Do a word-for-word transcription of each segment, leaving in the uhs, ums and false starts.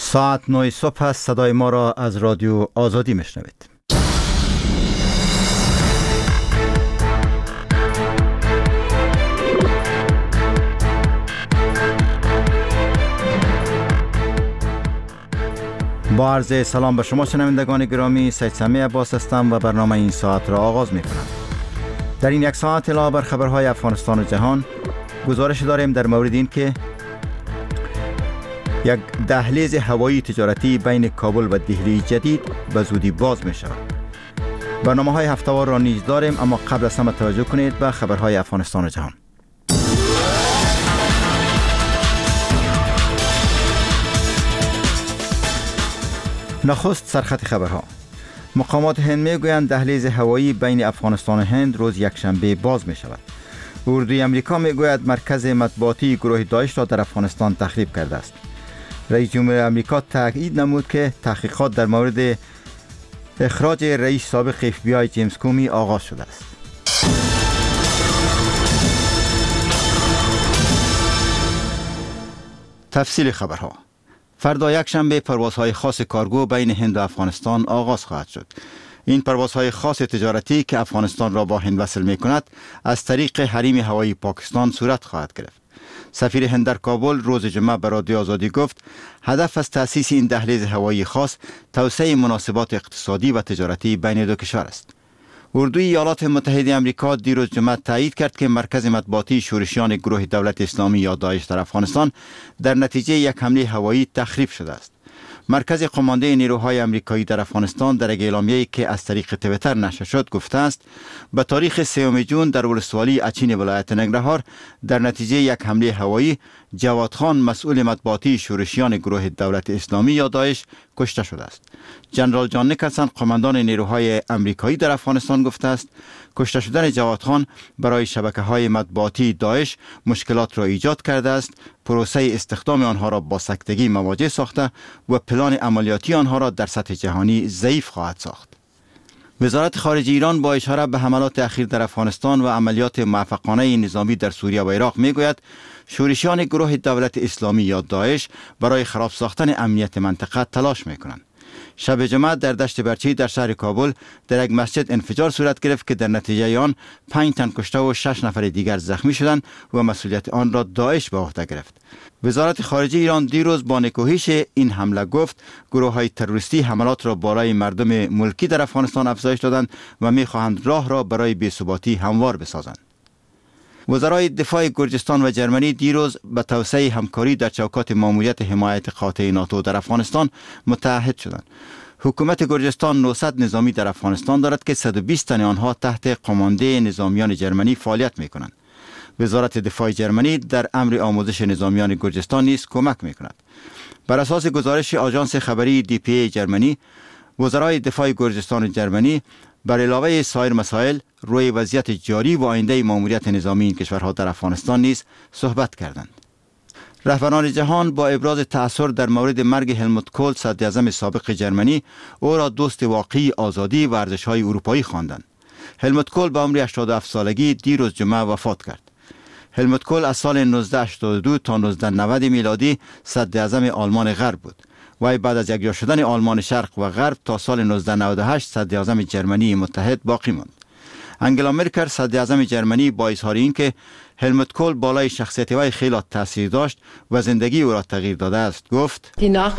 ساعت نه صبح است. صدای ما را از رادیو آزادی میشنوید. با عرض سلام به شما شنوندگان گرامی، سید سمیع عباس هستم و برنامه این ساعت را آغاز می کنم. در این یک ساعت علاوه بر خبرهای افغانستان و جهان گزارش داریم در مورد این که یک دهلیز هوایی تجارتی بین کابل و دهلی جدید به زودی باز می شود. برنامه های هفته‌وار را نیز داریم، اما قبل از همه توجه کنید به خبرهای افغانستان و جهان. نخست سرخط خبرها. مقامات هند میگویند دهلیز هوایی بین افغانستان و هند روز یکشنبه باز می شود. اردوی امریکا میگوید مرکز مطبوعاتی گروه داعش را در افغانستان تخریب کرده است. رئیس جمهور امریکا تاکید نمود که تحقیقات در مورد اخراج رئیس سابق اف بی آی جیمز کومی آغاز شده است. تفصیل خبرها. فردا یکشنبه پروازهای خاص کارگو بین هند و افغانستان آغاز خواهد شد. این پروازهای خاص تجارتی که افغانستان را با هند وصل می کند از طریق حریم هوایی پاکستان صورت خواهد گرفت. سفیر هند در کابل روز جمعه به رادیو آزادی گفت هدف از تأسیس این دهلیز هوایی خاص توسعه مناسبات اقتصادی و تجارتی بین دو کشور است. اردوی ایالات متحده آمریکا دیروز جمعه تایید کرد که مرکز مطبوعاتی شورشیان گروه دولت اسلامی یا داعش در افغانستان در نتیجه یک حمله هوایی تخریب شده است. مرکز قمانده نیروهای آمریکایی در افغانستان در یک اعلامیه‌ای که از طریق توییتر نشر شد گفته است به تاریخ سوم ژوئن در ولسوالی اچین ولایت ننگرهار در نتیجه یک حمله هوایی جواد خان مسئول مطبوعاتی شورشیان گروه دولت اسلامی یا داعش کشته شده است. جنرال جان نیکلسن قماندان نیروهای آمریکایی در افغانستان گفته است کشته شدن جواد خان برای شبکه‌های مطبوعاتی داعش مشکلات را ایجاد کرده است، پروسه استخدام آنها را با سکتگی مواجه ساخته و پلان عملیاتی آنها را در سطح جهانی ضعیف خواهد ساخت. وزارت خارجه ایران با اشاره به حملات اخیر در افغانستان و عملیات موفقانه نظامی در سوریه و عراق میگوید شورشیان گروه دولت اسلامی یا داعش برای خراب ساختن امنیت منطقه تلاش میکنند. شب جمعه در دشت برچی در شهر کابل در یک مسجد انفجار صورت گرفت که در نتیجه آن پنج تن کشته و شش نفر دیگر زخمی شدند و مسئولیت آن را داعش به عهده گرفت. وزارت خارجه ایران دیروز با نکوهش این حمله گفت گروه های تروریستی حملات را بالای مردم ملکی در افغانستان افزایش دادند و میخواهند راه را برای بی‌ثباتی هموار بسازند. وزرای دفاع گرجستان و جرمنی دیروز به توسعه همکاری در چوکات ماموریت حمایت قاطع ناتو در افغانستان متعهد شدند. حکومت گرجستان نهصد نظامی در افغانستان دارد که صد و بیست تن آنها تحت قمانده نظامیان جرمنی فعالیت می‌کنند. وزارت دفاع جرمنی در امر آموزش نظامیان گرجستان نیز کمک می‌کند. بر اساس گزارش آژانس خبری دی پی ای جرمنی، وزرای دفاع گرجستان و جرمنی بر علاوه سایر مسائل روی وضعیت جاری و آینده ماموریت نظامی این کشورها در افغانستان نیز صحبت کردند. رهبران جهان با ابراز تأثر در مورد مرگ هلموت کول صدر اعظم سابق جرمنی او را دوست واقعی آزادی و ارزش‌های اروپایی خواندند. هلموت کول به عمر هشتاد و هفت سالگی دیروز جمعه وفات کرد. هلموت کول از سال نوزده هشتاد و دو تا نوزده نود میلادی صدر اعظم آلمان غرب بود. وی بعد از یکجا شدن آلمان شرق و غرب تا سال نوزده نود و هشت صدر اعظم جرمنی متحد باقی ماند. انگلا مرکل صدر اعظم جرمنی با اظهار اینکه هلموت کول بالای شخصیت وی خیلی تاثیر داشت و زندگی او را تغییر داده است گفت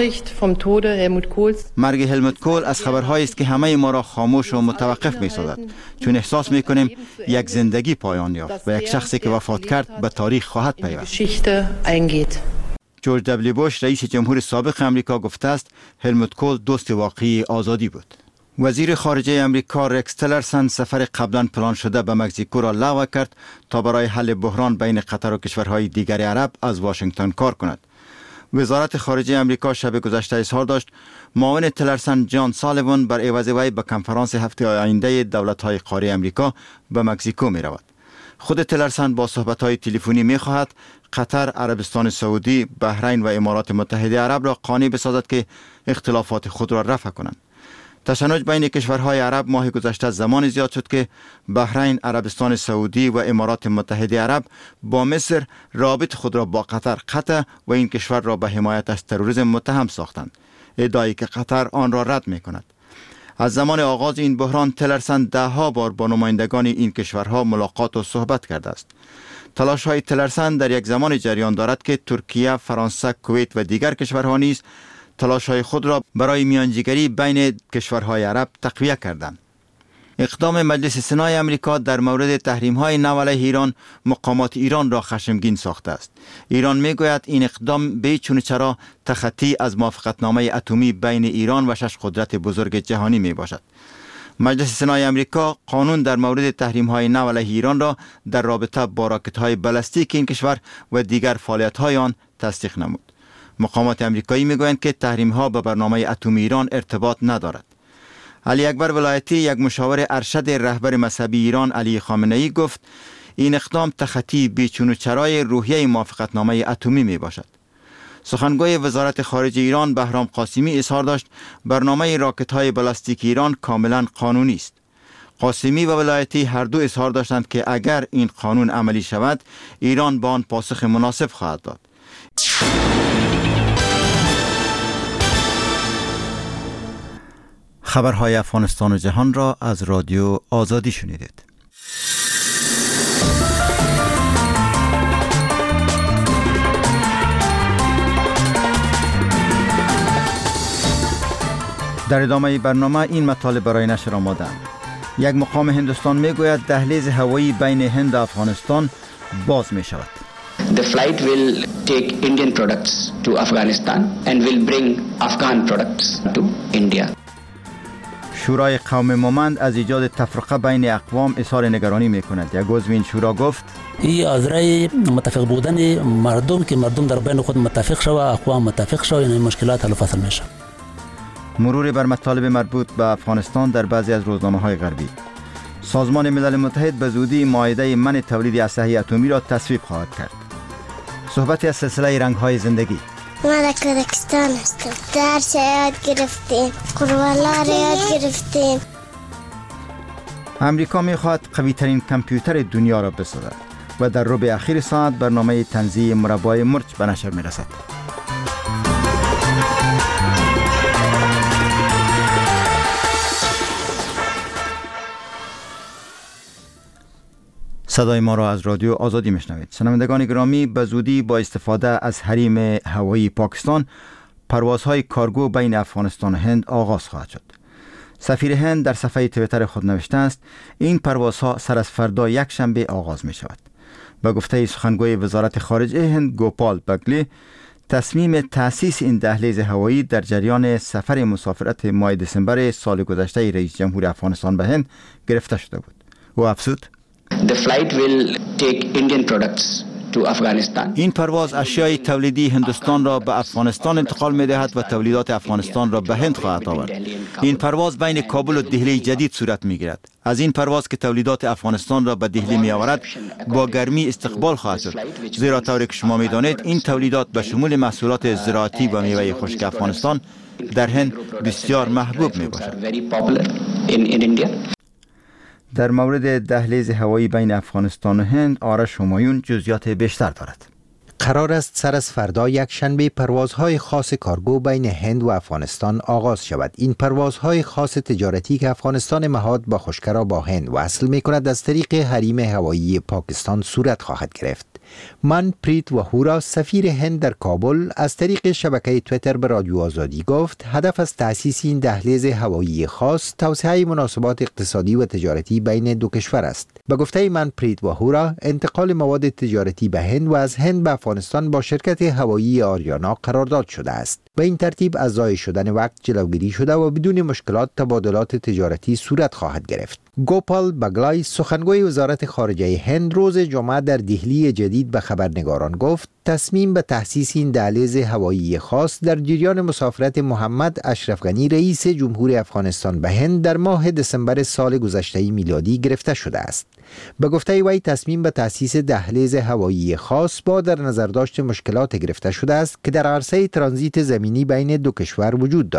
مرگ هلموت کول از خبرهایی است که همه ما را خاموش و متوقف می‌سازد، چون احساس می‌کنیم یک زندگی پایان یافت و یک شخصی که وفات کرد به تاریخ خواهد پیوست. جورج دبلیو بوش رئیس جمهور سابق امریکا گفته است هلموت کول دوست واقعی آزادی بود. وزیر خارجه امریکا رکس تلرسن سفر قبلا پلان شده به مکزیکو را لغو کرد تا برای حل بحران بین قطر و کشورهای دیگر عرب از واشنگتن کار کند. وزارت خارجه امریکا شب گذشته اظهار داشت معاون تلرسن جان سالیوان بر عوض وی به کنفرانس هفته آینده دولت‌های قاره امریکا به مکزیکو می رود. خود تلرسن با صحبت‌های تلفنی می خواهد قطر، عربستان سعودی، بحرین و امارات متحده عرب را قانع بسازد که اختلافات خود را رفع کنند. تشنج بین کشورهای عرب ماه گذشته زمان زیاد شد که بحرین، عربستان سعودی و امارات متحده عرب با مصر رابط خود را با قطر قطع و این کشور را به حمایت از تروریسم متهم ساختند، ادعایی که قطر آن را رد می کند. از زمان آغاز این بحران تلرسن ده ها بار با نمایندگان این کشورها ملاقات و صحبت کرده است. تلاش های تلرسن در یک زمان جریان دارد که ترکیه، فرانسه، کویت و دیگر کشورها نیز تلاش های خود را برای میانجیگری بین کشورهای عرب تقویت کردند. اقدام مجلس سنای امریکا در مورد تحریم های نو علیه ایران مقامات ایران را خشمگین ساخته است. ایران می گوید این اقدام به چون چرا تخطی از موافقتنامه اتمی بین ایران و شش قدرت بزرگ جهانی می باشد. مجلس سنای امریکا قانون در مورد تحریم های نو علیه ایران را در رابطه با راکت های بالستیک این کشور و دیگر فعالیت های آن تصدیق نمود. مقامات امریکایی می گویند که تحریم ها به برنامه اتمی ایران ارتباط ندارد. علی اکبر ولایتی، یک مشاور ارشد رهبر مذهبی ایران علی خامنه ای گفت این اقدام تخطی بیچون و چرای روحیه موافقتنامه اتمی می باشد. سخنگوی وزارت خارجه ایران بهرام قاسمی اظهار داشت برنامه راکت های بالستیک ایران کاملا قانونی است. قاسمی و ولایتی هر دو اظهار داشتند که اگر این قانون عملی شود ایران با آن پاسخ مناسب خواهد داد. خبرهای افغانستان و جهان را از رادیو آزادی شنیدید. در ادامه برنامه این مطالب برای نشر آماده‌اند. یک مقام هندوستان میگوید دهلیز هوایی بین هند و افغانستان باز می شود. The flight will take Indian products to Afghanistan and will bring Afghan products to India. شورای قوم مومند از ایجاد تفرقه بین اقوام اظهار نگرانی می کند. یک عضو این شورا گفت این از رای متفق بودن مردم که مردم در بین خود متفق شود، اقوام متفق شود، این مشکلات حل و فصل میشه. مرور بر مطالب مربوط به افغانستان در بعضی از روزنامه‌های غربی. سازمان ملل متحد به زودی معاهده منع تولید اسلحه اتمی را تصویب خواهد کرد. صحبتی از سلسله رنگ‌های زندگی. ما در کردستان هستم. درس یاد گرفتیم. قرآن را یاد گرفتیم. امریکا می‌خواهد قوی‌ترین کامپیوتر دنیا را بسازد و در ربع اخیر ساعت برنامه تنزیع مربع مرچ به نشر می‌رسد. صدای ما را از رادیو آزادی میشنوید. شنوندگان گرامی، به زودی با استفاده از حریم هوایی پاکستان پروازهای کارگو بین افغانستان و هند آغاز خواهد شد. سفیر هند در صفحه توییتر خود نوشته است این پروازها سر از فردا یک شنبه آغاز می شود. به گفته سخنگوی وزارت خارجه هند گوپال بگلی، تصمیم تأسیس این دهلیز هوایی در جریان سفر مسافرت ماه دسامبر سال گذشته رئیس جمهور افغانستان به هند گرفته شده بود. او افزود The flight will take Indian products to Afghanistan. این پرواز اشیای تولیدی هندوستان را به افغانستان انتقال می دهد و تولیدات افغانستان را به هند خواهد آورد. این پرواز بین کابل و دهلی جدید صورت می گیرد. از این پرواز که تولیدات افغانستان را به دهلی می آورد با گرمی استقبال خواهد شد، زیرا طوری که شما می دانید این تولیدات به شمول محصولات زراعتی و میوه خشک افغانستان در هند بسیار محبوب می باشد. در مورد دهلیز هوایی بین افغانستان و هند آرش همایون جزئیات بیشتر دارد. قرار است سر از فردا یک شنبه پروازهای خاص کارگو بین هند و افغانستان آغاز شود. این پروازهای خاص تجارتی که افغانستان مهاد با خشکرا با هند وصل می کند از طریق حریم هوایی پاکستان صورت خواهد گرفت. من پریت و هورا سفیر هند در کابل از طریق شبکه تویتر به رادیو آزادی گفت هدف از تأسیس این دهلیز هوایی خاص توسعه مناسبات اقتصادی و تجارتی بین دو کشور است. به گفته من پریت و هورا انتقال مواد تجارتی به هند و از هند به افغانستان با شرکت هوایی آریانا قرارداد شده است. به این ترتیب از ضایع شدن وقت جلوگیری شده و بدون مشکلات تبادلات تجارتی صورت خواهد گرفت. گوپال بگلای سخنگوی وزارت خارجه هند روز جمعه در دهلی جدید به خبرنگاران گفت تصمیم به تأسیس این دهلیز هوایی خاص در جریان مسافرت محمد اشرف غنی رئیس جمهور افغانستان به هند در ماه دسامبر سال گذشته میلادی گرفته شده است. به گفته وی تصمیم به تأسیس دهلیز هوایی خاص با در نظر داشت مشکلات گرفته شده است که در عرصه ترانزیت زمینی بین دو کشور وجود دارد.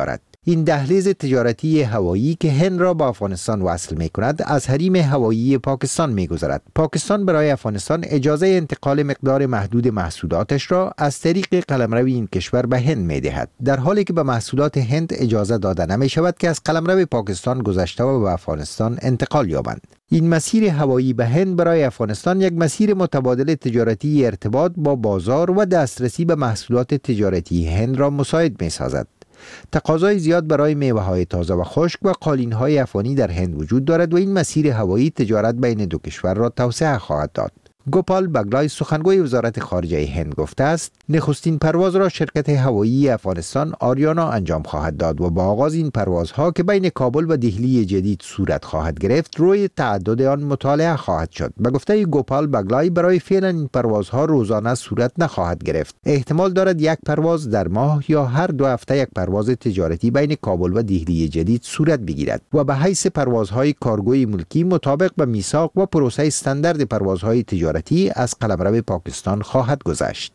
این دهلیز تجارتی هوایی که هند را با افغانستان وصل می کند از حریم هوایی پاکستان می گذرد. پاکستان برای افغانستان اجازه انتقال مقدار محدود محصولاتش را از طریق قلمرو این کشور به هند می دهد، در حالی که به محصولات هند اجازه داده نمی شود که از قلمرو پاکستان گذشته و به افغانستان انتقال یابند. این مسیر هوایی به هند برای افغانستان یک مسیر متبادل تجارتی ارتباط با بازار و دسترسی به محصولات تجارتی هند را مساعد می سازد. تقاضای زیاد برای میوه‌های تازه و خشک و قالین‌های افغانی در هند وجود دارد و این مسیر هوایی تجارت بین دو کشور را توسعه خواهد داد. گوپال باگلای سخنگوی وزارت خارجه هند گفته است نخستین پرواز را شرکت هوایی افغانستان آریانا انجام خواهد داد و با آغاز این پروازها که بین کابل و دهلی جدید صورت خواهد گرفت روی تعدد آن مطالعه خواهد شد. به گفته گوپال باگلای برای فعلا این پروازها روزانه صورت نخواهد گرفت. احتمال دارد یک پرواز در ماه یا هر دو هفته یک پرواز تجارتی بین کابل و دهلی جدید صورت بگیرد و به حیث پروازهای کارگوی ملکی مطابق به میثاق و پروسه استاندارد پروازهای تجارتی از قلمرو پاکستان خواهد گذشت.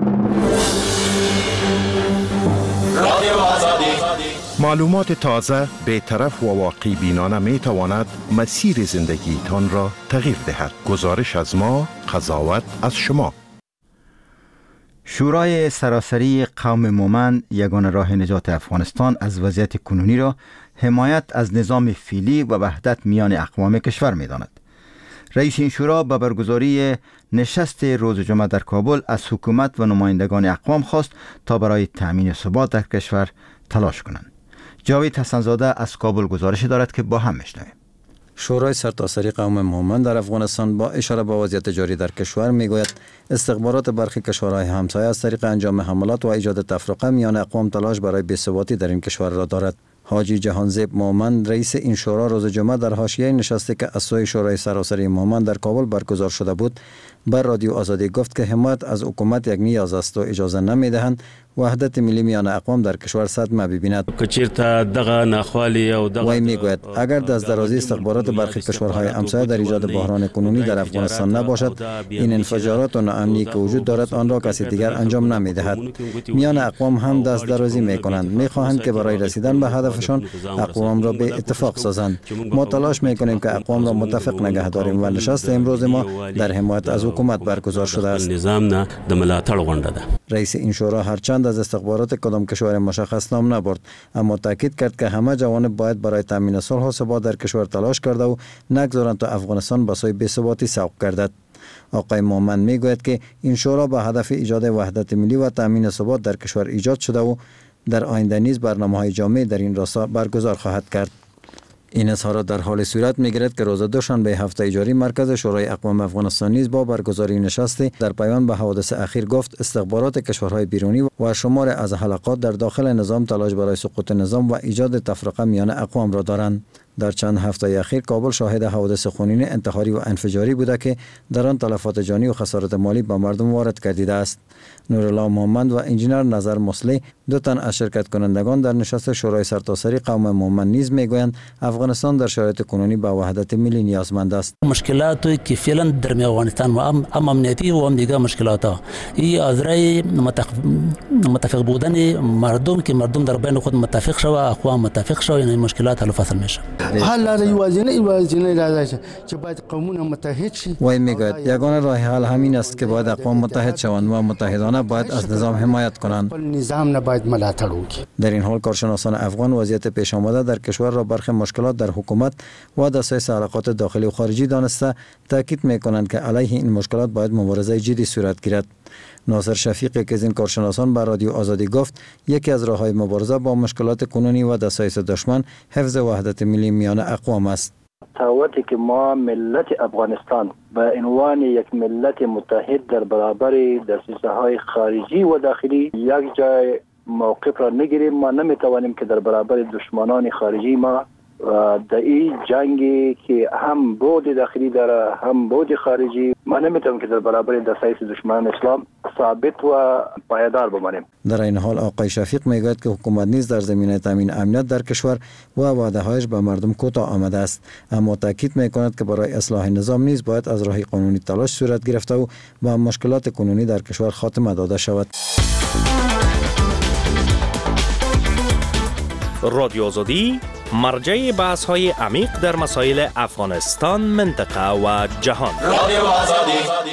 معلومات تازه، بی‌طرف و واقعی بینانه می تواند مسیر زندگی تان را تغییر دهد. گزارش از ما، قضاوت از شما. شورای سراسری قوم مومن یگانه راه نجات افغانستان از وضعیت کنونی را حمایت از نظام فعلی و وحدت میان اقوام کشور می داند. رئیس این شورا به برگزاری نشست روز جمعه در کابل از حکومت و نمایندگان اقوام خواست تا برای تأمین ثبات در کشور تلاش کنند. جاوید حسن‌زاده از کابل گزارش دارد که با هم میشنویم. شورای سرتاسری قوم مومن در افغانستان با اشاره به وضعیت جاری در کشور میگوید استخبارات برخی کشورهای همسایه از طریق انجام حملات و ایجاد تفرقه میان اقوام تلاش برای بی‌ثباتی در این کشور را دارد. حاجی جهانزیب مومن رئیس این شورا روز جمعه در حاشیه نشستی که از سوی شورای سراسری مومن در کابل برگزار شده بود بر رادیو آزادی گفت که حمایت از حکومت یک نیاز است و اجازه نمیدهند وحدت ملی میان اقوام در کشور صدمه ببیند. وی میگوید اگر دست درازی استخبارات برخی کشورهای همسایه در ایجاد بحران کنونی در افغانستان نباشد، این انفجارات و ناامنی که وجود دارد آن را کسی دیگر انجام نمیدهد. میان اقوام هم دست درازی میکنند، میخواهند که برای رسیدن به هدفشان اقوام را به اتفاق سازند. ما تلاش میکنیم که اقوام را متفق نگه داریم و نشست امروز ما در حمایت از حکومت برگزار شده است. رئیس این شورا هرچند از استخبارات کدام کشور مشخص نام نبرد، اما تاکید کرد که همه جوانب باید برای تامین صلح و ثبات در کشور تلاش کرده و نگذارند تا افغانستان به سوی بی‌ثباتی سوق گردد. آقای مومن میگوید که این شورا به هدف ایجاد وحدت ملی و تامین ثبات در کشور ایجاد شده و در آینده نیز برنامه‌های جامع در این راستا برگزار خواهد کرد. این اظهارات در حال صورت می‌گیرد که روز دوشنبه هفته جاری مرکز شورای اقوام افغانستان نیز با برگزاری نشستی در پیوند به حوادث اخیر گفت استخبارات کشورهای بیرونی و شمار از حلقات در داخل نظام تلاش برای سقوط نظام و ایجاد تفرقه میان اقوام را دارند. در چند هفته اخیر کابل شاهد حوادث خونین انتحاری و انفجاری بوده که در آن تلفات جانی و خسارت مالی به مردم وارد گردیده است. نورالله محمد و انجینر نظر مصلی دو تن از شرکت کنندگان در نشست شورای سرتاسری قوم مومن نیز میگویند افغانستان در شرایط کنونی به وحدت ملی نیازمند است. مشکلاتی که فعلا در افغانستان و ام امنیتی و ام دیگه مشکلات ها این از رای متفق بودن مردم که مردم در بین خود متفق شوه، اقوام متفق شوه، این مشکلات حل و فصل میشه. حل ایوازینه ایوازینه لازم که باید قومونه متحد شي. وی میگوید یگانه راه حل همین است که باید اقوام متحد شوند و متحدانه باید از نظام حمایت کنند. نظام نه باید ملاتړ وکړي. در این حال کارشناسان افغان وضعیت پیش آمده در کشور را برخی مشکلات در حکومت و دستای علاقات داخلی و خارجی دانسته تاکید میکنند که علیه این مشکلات باید مبارزه جدی صورت گیرد. ناصر شفیقی که از این کارشناسان به رادیو آزادی گفت یکی از راه‌های مبارزه با مشکلات کنونی و دسایس دشمن حفظ وحدت ملی میان اقوام است. تفاوتی که ما ملت افغانستان به عنوان یک ملت متحد در برابر دسیسه‌های خارجی و داخلی یک جای موقف را نگیریم، ما نمیتوانیم که در برابر دشمنان خارجی ما در این جنگی که هم بود داخلی داره هم بود خارجی ما نمیتونیم که در برابر دسایس دشمنان اسلام ثابت و پایدار بمانیم. در این حال آقای شفیق میگوید که حکومت نیز در زمینه تامین امنیت در کشور و وعده‌هایش به مردم کوتاه آمده است، اما تاکید میکند که برای اصلاح نظام نیز باید از راه قانونی تلاش صورت گرفته و به مشکلات کنونی در کشور خاتمه داده شود. رادیو آزادی مرجع بحث های عمیق در مسائل افغانستان، منطقه و جهان. رادیو آزادی.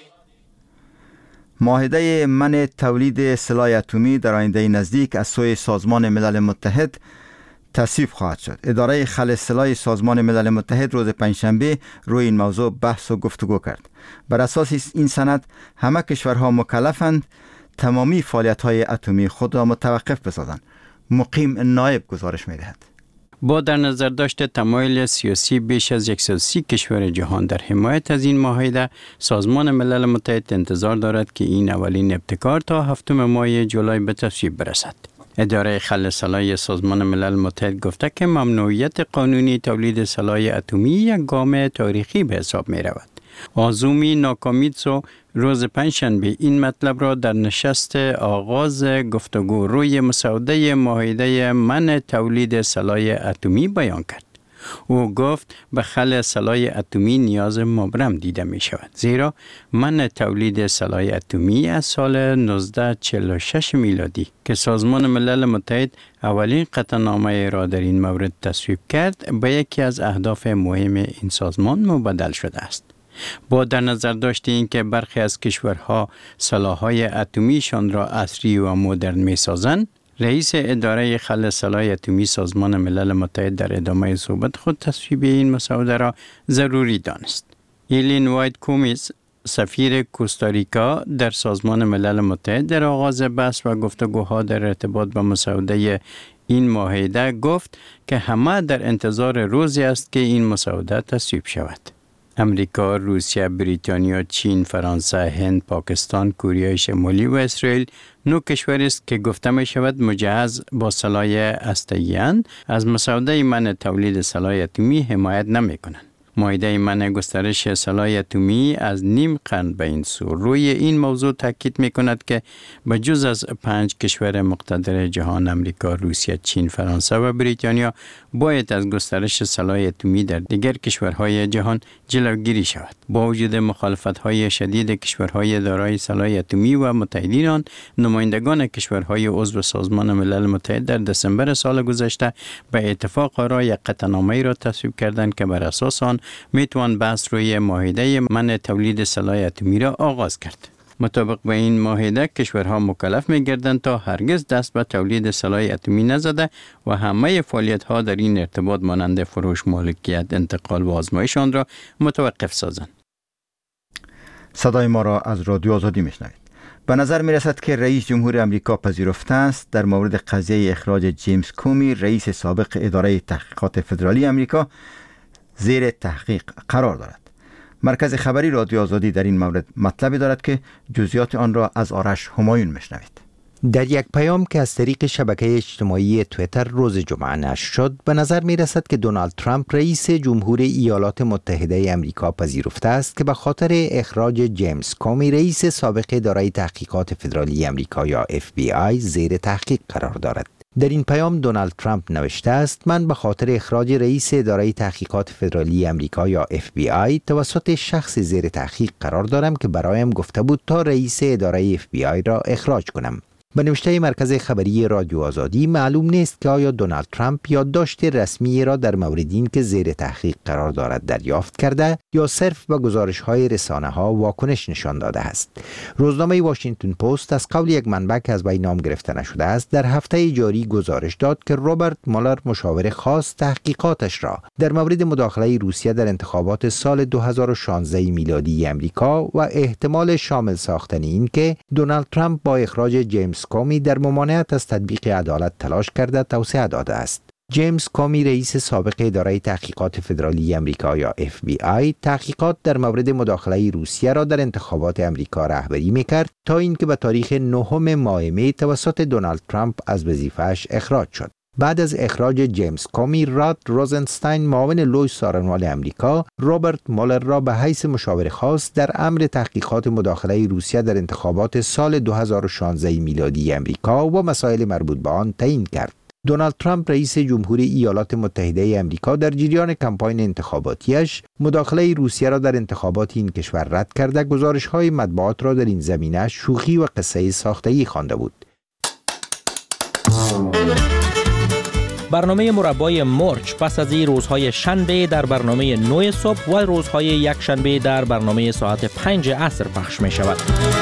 معاهده منع تولید سلاح اتمی در آینده نزدیک از سوی سازمان ملل متحد تصویب خواهد شد. اداره خل سلاح سازمان ملل متحد روز پنجشنبه روی این موضوع بحث و گفتگو کرد. بر اساس این سند همه کشورها مکلفند تمامی فعالیت‌های اتمی خود را متوقف بسازند. مقیم نایب گزارش می‌دهد. با در نظر داشت تمایل سیاسی بیش از صد و سی کشور جهان در حمایت از این معاهده، سازمان ملل متحد انتظار دارد که این اولین ابتکار تا هفتم ماه جولای به تصویب برسد. اداره خل سلاح سازمان ملل متحد گفته که ممنوعیت قانونی تولید سلاح اتمی یک گام تاریخی به حساب می رود. آزومی ناکامیتسو روز پنجشنبه این مطلب را در نشست آغاز گفتگو روی مسوده معاهده منع تولید سلاح اتمی بیان کرد. او گفت به خل سلاح اتمی نیاز مبرم دیده می شود، زیرا منع تولید سلاح اتمی از سال نوزده چهل و شش میلادی که سازمان ملل متحد اولین قطعنامه را در این مورد تصویب کرد به یکی از اهداف مهم این سازمان مبدل شده است. با در نظر داشته این که برخی از کشورها سلاح‌های اتمیشان را عصری و مدرن می سازند، رئیس اداره خل سلاح اتمی سازمان ملل متحد در ادامه صحبت خود تصویب این مسوده را ضروری دانست. ایلین وایت کومیز، سفیر کوستاریکا در سازمان ملل متحد، در آغاز بحث و گفتگوها در ارتباط با مسوده این معاهده گفت که همه در انتظار روزی است که این مسوده تصویب شود. امریکا، روسیه، بریتانیا، چین، فرانسه، هند، پاکستان، کره شمالی و اسرائیل نو کشوری است که گفته می شود مجهز با سلاح هسته‌ای از مسوده منع تولید سلاح اتمی حمایت نمی کنند. معاهده منع گسترش سلاح اتمی از نیم قرن به این سو روی این موضوع تاکید می کند که به جز از پنج کشور مقتدر جهان، امریکا، روسیه، چین، فرانسه و بریتانیا، باید از گسترش سلاح اتمی در دیگر کشورهای جهان جلوگیری شود. با وجود مخالفت‌های شدید کشورهای دارای سلاح اتمی و متحدین آن، نمایندگان کشورهای عضو سازمان ملل متحد در دسامبر سال گذشته به اتفاق آرای یک قطعنامه را تصویب کردند که بر اساس آن میتوان بحث روی معاهده منع تولید سلاح اتمی را آغاز کرد. مطابق با این معاهده کشورها مکلف می‌گردند تا هرگز دست به تولید سلاح اتمی نزده و همه فعالیت‌ها در این ارتباط مانند فروش، مالکیت، انتقال و آزمایش آن را متوقف سازند. صدای ما را از رادیو آزادی میشنوید. به نظر می رسد که رئیس جمهور امریکا پذیرفته است در مورد قضیه اخراج جیمز کومی، رئیس سابق اداره تحقیقات فدرالی امریکا، زیر تحقیق قرار دارد. مرکز خبری رادیو آزادی در این مورد مطلبی دارد که جزئیات آن را از آرش همایون میشنوید. در یک پیام که از طریق شبکه اجتماعی تویتر روز جمعه نشر شد، به نظر می رسد که دونالد ترامپ رئیس جمهور ایالات متحده امریکا پذیرفته است که به خاطر اخراج جیمز کومی، رئیس سابق اداره تحقیقات فدرالی امریکا یا اف بی آی، زیر تحقیق قرار دارد. در این پیام دونالد ترامپ نوشته است: من به خاطر اخراج رئیس اداره تحقیقات فدرالی امریکا یا اف بی آی توسط شخص زیر تحقیق قرار دارم که برایم گفته بود تا رئیس اداره اف بی آی را اخراج کنم. به نوشته مرکز خبری رادیو آزادی، معلوم نیست که آیا دونالد ترامپ یادداشت رسمی را در مورد این که زیر تحقیق قرار دارد دریافت کرده یا صرف به گزارش‌های رسانه‌ها واکنش نشان داده است. روزنامه واشنگتن پست از قول یک منبع که از وی نام گرفته نشده است، در هفته جاری گزارش داد که رابرت مولر، مشاور خاص تحقیقاتش را در مورد مداخله روسیه در انتخابات سال دو هزار و شانزده میلادی امریکا و احتمال شامل ساختن این که دونالد ترامپ با اخراج جیمز کومی در ممانعت از تطبیق عدالت تلاش کرده توسعه داده است. جیمز کومی، رئیس سابق اداره تحقیقات فدرالی امریکا یا اف بی آی، تحقیقات در مورد مداخله روسیه را در انتخابات امریکا رهبری می‌کرد تا اینکه به تاریخ نهم ماه می توسط دونالد ترامپ از وظیفه‌اش اخراج شد. بعد از اخراج جیمز کومی، راد روزنستاین، معاون لویس سارنوال امریکا، رابرت مولر را به حیث مشاور خاص در امر تحقیقات مداخله روسیه در انتخابات سال دو هزار و شانزده میلادی امریکا و مسائل مربوط به آن تعیین کرد. دونالد ترامپ، رئیس جمهوری ایالات متحده امریکا، در جریان کمپاین انتخاباتیش مداخله روسیه را در انتخابات این کشور رد کرده گزارش‌های مطبوعات را در این زمینه شوخی و قصه ساختگی خوانده بود. برنامه مربای مرچ پس از این روزهای شنبه در برنامه نه صبح و روزهای یک شنبه در برنامه ساعت پنج عصر پخش می شود.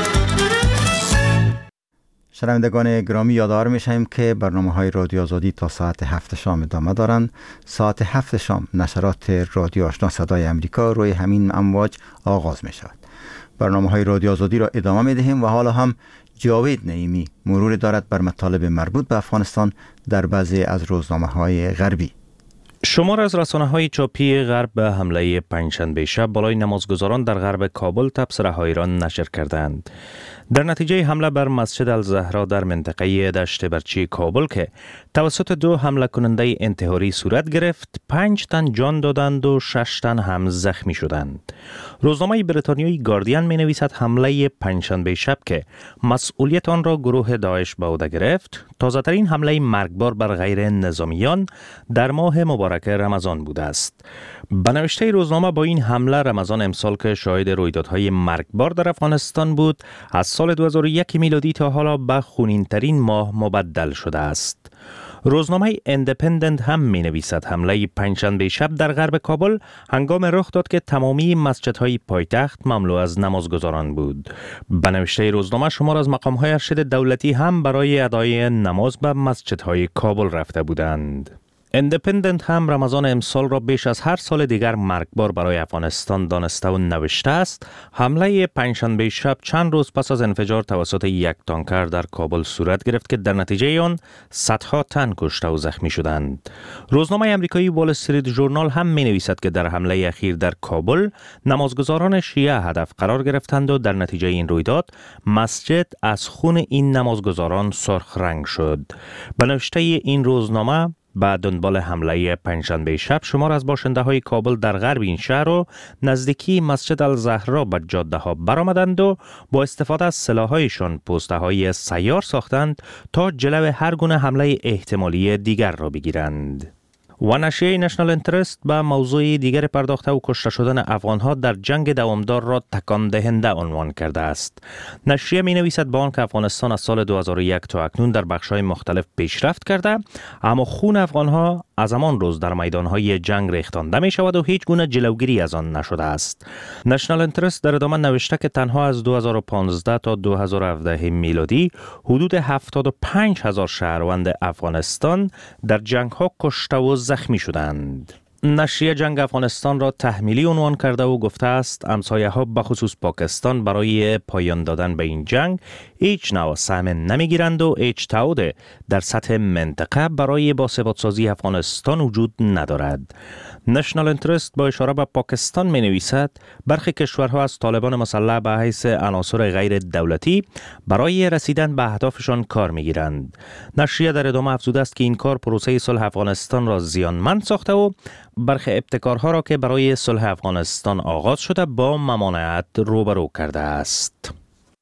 شنوندگان گرامی، یادآور می‌شویم که برنامه‌های رادیو آزادی تا ساعت هفت شام ادامه دارند. ساعت هفت شام نشرات رادیو آشنا صدای امریکا روی همین امواج آغاز می شود. برنامه‌های رادیو آزادی را ادامه می‌دهیم و حالا هم جاوید نعیمی مرور دارد بر مطالب مربوط به افغانستان در بعضی از روزنامه‌های غربی. شمار از رسانه‌های چاپی غرب به حمله پنجشنبه شب بالای نمازگزاران در غرب کابل تبصره‌هایی را نشر کردند. در نتیجه حمله بر مسجد الزهرا در منطقه دشت برچی کابل که توسط دو حمله کننده انتحاری صورت گرفت، پنج تن جان دادند و شش تن هم زخمی شدند. روزنامه بریتانیایی گاردین می نویسد حمله پنجشنبه شب که مسئولیت آن را گروه داعش به عهده گرفت، تازه ترین حمله مرگبار بر غیر نظامیان در ماه مبارک رمضان بوده است. به نوشته روزنامه با این حمله رمضان امسال که شاهد رویدادهای مرگبار در افغانستان بود، از سال دو هزار و یک میلادی تا حالا به خونین‌ترین ماه مبدل شده است. روزنامه اندپندنت هم می نویسد حمله پنجشنبه شب در غرب کابل هنگام رخ داد که تمامی مسجدهای پایتخت مملو از نمازگزاران بود. به نوشته روزنامه شمار از مقام‌های ارشد دولتی هم برای ادای نماز به مسجدهای کابل رفته بودند. اندپندنت هم رمضان امسال را بیش از هر سال دیگر مرگبار برای افغانستان دانسته و نوشته است. حمله پنجشنبه شب چند روز پس از انفجار توسط یک تانکر در کابل صورت گرفت که در نتیجه آن صدها تن کشته و زخمی شدند. روزنامه امریکایی وال استریت ژورنال هم می نویسد که در حمله اخیر در کابل نمازگزاران شیعه هدف قرار گرفتند و در نتیجه این رویداد مسجد از خون این نمازگزاران سرخ رنگ شد. به نوشته این روزنامه بعد دنبال حمله پنجشنبه شب شمار از باشنده های کابل در غرب این شهر و نزدیکی مسجد الزهرا به جاده ها برآمدند و با استفاده از سلاح‌هایشان پوسته های سیار ساختند تا جلو هر گونه حمله احتمالی دیگر را بگیرند. و نشریه نشنال انترست به موضوع دیگر پرداخته و کشته شدن افغانها در جنگ دوامدار را تکان دهنده عنوان کرده است. نشریه می نویسد با آنکه افغانستان از سال دو هزار و یک تا اکنون در بخش‌های مختلف پیشرفت کرده، اما خون افغانها از همان روز در میدان‌های جنگ ریختانده می شود و هیچ گونه جلوگیری از آن نشده است. نشنال انترست در ادامه نوشته که تنها از دو هزار و پانزده تا دو هزار و هفده میلادی حدود هفتاد و پنج هزار شهروند افغانستان در جنگ‌ها کشته و زخمی شدند. نشریه جنگ افغانستان را تحمیلی عنوان کرده و گفته است همسایه‌ها به خصوص پاکستان برای پایان دادن به این جنگ هیچ نوع سهم نمیگیرند و هیچ تعهد در سطح منطقه برای باثبات‌سازی افغانستان وجود ندارد. نشنال انترست با اشاره به پاکستان می نویسد برخی کشورها از طالبان مسلح به حیث عناصر غیر دولتی برای رسیدن به اهدافشان کار می گیرند. نشریه در ادامه افزوده است که این کار پروسه صلح افغانستان را زیانمند ساخته و برخی ابتکارها را که برای صلح افغانستان آغاز شده با ممانعت روبرو کرده است.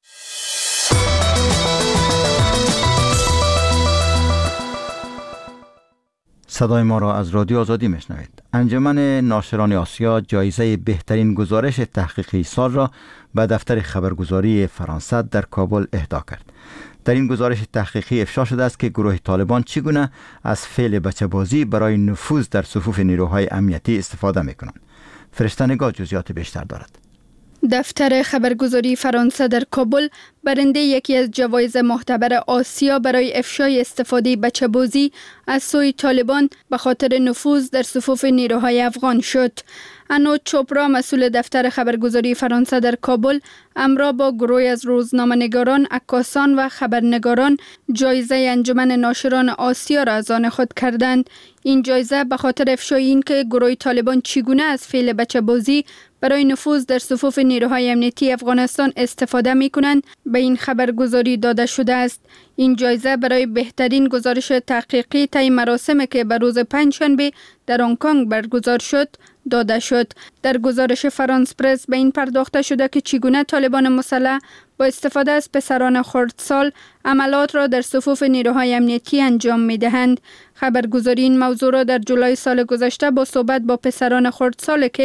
صدای ما را از رادیو آزادی میشنوید. انجمن ناشران آسیا جایزه بهترین گزارش تحقیقی سال را به دفتر خبرگزاری فرانسه در کابل اهدا کرد. در این گزارش تحقیقی افشا شده است که گروه طالبان چگونه از فعل بچه‌بازی برای نفوذ در صفوف نیروهای امنیتی استفاده می‌کنند. فرشته نگاه جزئیات بیشتر دارد. دفتر خبرگزاری فرانسه در کابل برنده یکی از جوایز معتبر آسیا برای افشای استفاده بچه‌بازی از سوی طالبان به خاطر نفوذ در صفوف نیروهای افغان شد. انود چوپرا مسئول دفتر خبرگزاری فرانسه در کابل همراه با گروهی از روزنامه‌نگاران، عکاسان و خبرنگاران جایزه انجمن ناشران آسیا را از آن خود کردند. این جایزه به خاطر افشای این که گروه طالبان چگونه از فعل بچه‌بازی برای نفوذ در صفوف نیروهای امنیتی افغانستان استفاده می‌کنند به این خبرگزاری داده شده است. این جایزه برای بهترین گزارش تحقیقی طی مراسمی که به روز پنجشنبه در هنگ کنگ برگزار شد داده شد. در گزارش فرانس پرس به این پرداخته شده که چگونه طالبان مسلح با استفاده از پسران خردسال عملات را در صفوف نیروهای امنیتی انجام می‌دهند. خبرگزاری این موضوع را در جولای سال گذشته با صحبت با پسران خردسال که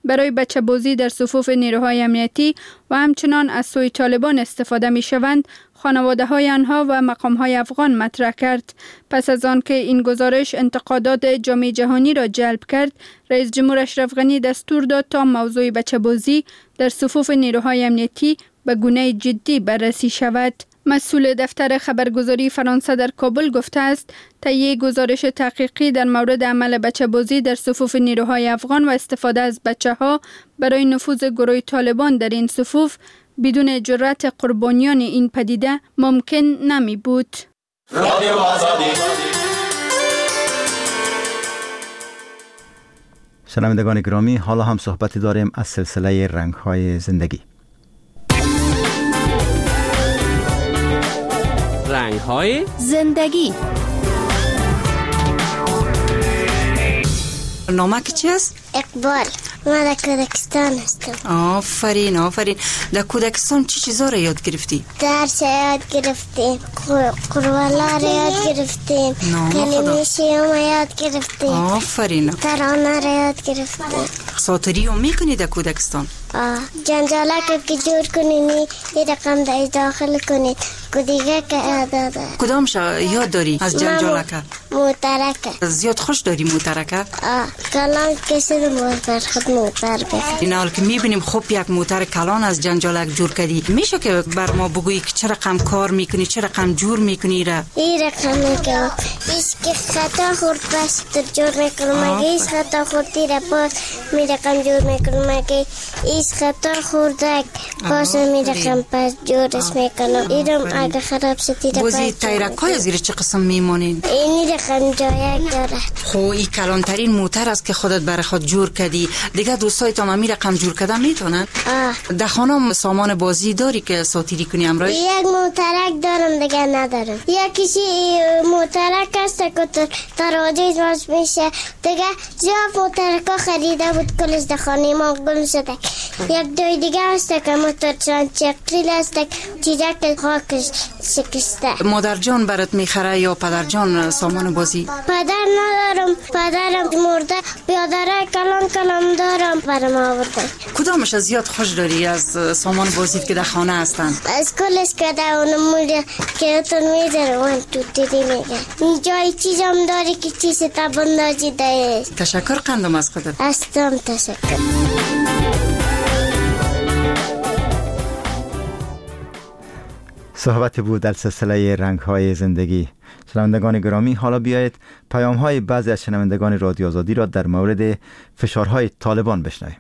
برای بچه‌بازی در صفوف نیروهای امنیتی و همچنان از سوی طالبان استفاده می شوند، خانواده های آنها و مقام های افغان مطرح کرد. پس از آن که این گزارش انتقادات جامعه جهانی را جلب کرد، رئیس جمهور اشرف غنی دستور داد تا موضوع بچه‌بازی در صفوف نیروهای امنیتی به گونه جدی بررسی شود. مسئول دفتر خبرگزاری فرانسه در کابل گفته است تهیه گزارش تحقیقی در مورد عمل بچه‌بازی در صفوف نیروهای افغان و استفاده از بچه‌ها برای نفوذ گروه طالبان در این صفوف بدون جرأت قربانیان این پدیده ممکن نمی بود. شنوندگان گرامی، حالا هم صحبتی داریم از سلسله رنگ‌های زندگی. رنگ‌های زندگی. نامک چی است؟ اقبال. من در کودکستان هستم. آفرین آفرین. در کودکستان چی چیزا را یاد گرفتی؟ درس یاد گرفتیم، قروالا را یاد گرفتیم، کلمه شیوم یاد گرفتیم. آفرین. ترانه را یاد گرفتیم. ساتری هم میکنی در کودکستان؟ آه. جنجالک که جور کنینی یه رقم در داخل کنید کدیگه که داده. کدامش یاد داری از جنجالک؟ موترکه. زیاد خوش داری موترکه؟ آه. کلان کسی رو موتر خود موتر بکنی. این حال که میبینیم خوب یک موتر کلان از جنجالک جور کردی، میشه که بر ما بگویی که چه رقم کار میکنی، چه رقم جور میکنی را؟ این رقم میکنم ایش که خطا خورد پس در جور میکنم، اگه ایش خطا خوردی را باز می رقم جور میکنم، اگه ایش خطا خوردک باز می رقم پس جورش میکنم. ایرم اگه خراب شدی را بازی تایرک های زیر چه قسم میمانین؟ اینی رقم جایک داره. خو این کلانترین موتر است که خودت برای خود جور کردی. دیگه دوستای تا می رقم جور کردن میتونن؟ آه. در خانم سامان بازی داری که ساتیری کنی امروز؟ یک موترک دارم دیگه ندارم. یکیشی موترک است که تراجیز باز میشه دیگه. جا موترک ها خریده بود کلش در خانه ما گل شده. یک دوی دیگه است که موتر چند چقریل است چیزه که خاکش شکسته. مادر جان برات میخره یا پدر جان سامان بازی؟ پدر ندارم، پدرم مرده. بیادره کلان کلان دارم برام آورده. کدامش زیاد خوش داری از سامان بازی که در خانه هستن؟ از کلش که در اونمون که اتون میذاره اون تو دیدی میگه جای چیزم داری که چیز تبندازی داره. تشکر قندم از خودت. استم تشکر. صحبت بود در سلسله رنگ‌های زندگی. شنوندگان گرامی، حالا بیایید پیام‌های بعضی از شنوندگان رادیو آزادی را در مورد فشارهای طالبان بشنویم.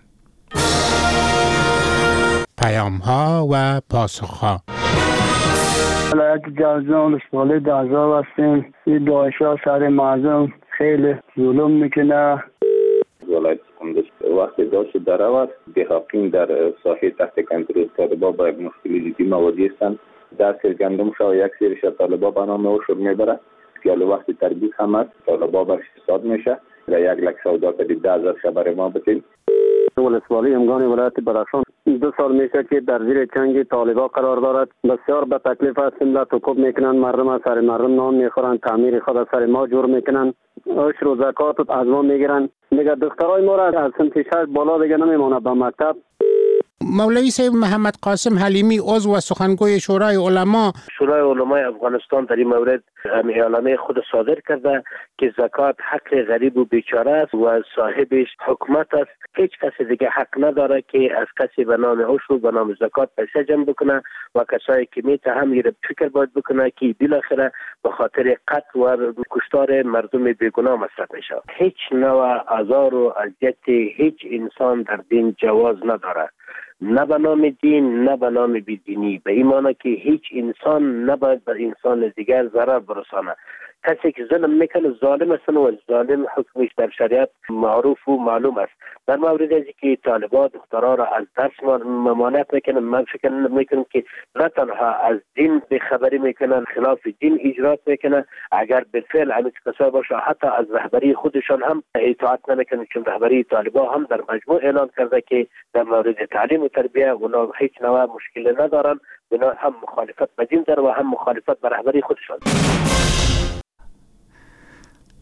پیام‌ها و پاسخ‌ها. ولایت جازان اشتغالی دازا هستیم. این داعش‌ها سر مردم خیلی ظلم میکنه. ولایت کندز وقتی داشت در آورد دهاقین در ساحه تحت کنترل طالبان با یک مشکل جدی مواجه هستند. در سرگندم شو یک سریش طالبان به نام او شروع میبره که وقتی تربیت هم است طالبان برش حساب میشه و یک لک سودا کدید ده هزار شبر ما بتیم. ولسوالی امگان ولایت بدخشان دو سال میشه که در زیر چنگ طالبان قرار دارد. بسیار به تکلیف هستیم. در توکب میکنن مردم از سر مردم نان میخورن، تعمیر خود از سر ما جور میکنن، عشر و زکات از ما میگیرن. دیگه دخترای ما را از سنف شش بالا دیگه نمیمونه به مکتب. مولوی صاحب محمد قاسم حلیمی عضو و سخنگوی شورای علما شورای علمای افغانستان در این مورد اعلامیه خود صادر کرده که زکات حق غریب و بیچاره است و صاحبش حکومت است. هیچ کسی دیگه حق نداره که از کسی به نام عشر و به نام زکات پیسه جمع بکنه و کسایی که میته هم یه فکر باید بکنه که بالاخره به خاطر قتل و کشتار مردم بیگناه مصرف میشه. هیچ نوع آزار و اذیت هیچ انسان در دین جواز نداره، نه به نام دین نه به نام بیدینی. به این معنی که هیچ انسان نباید به انسان دیگر ضرر برسانه. کسی که ظلم میکنه ظالم است و ظالم حکمش در شریعت معروف و معلوم است. در مورد از که طالبان دخترها را از درس ممانعت میکنن، من فکر میکنم که نه تنها از دین بخبری میکنن، خلاف دین اجرات میکنن. اگر بالفعل همین کسا باشه حتی از رهبری خودشان هم اطاعت نمیکنن، چون رهبری طالبان هم در مجموع اعلان کرده که در مورد تعلیم و تربیه اونا هیچ نوع مشکل ندارن. اونا هم مخالفت به دین داره و هم مخالفت به رهبری خودشان.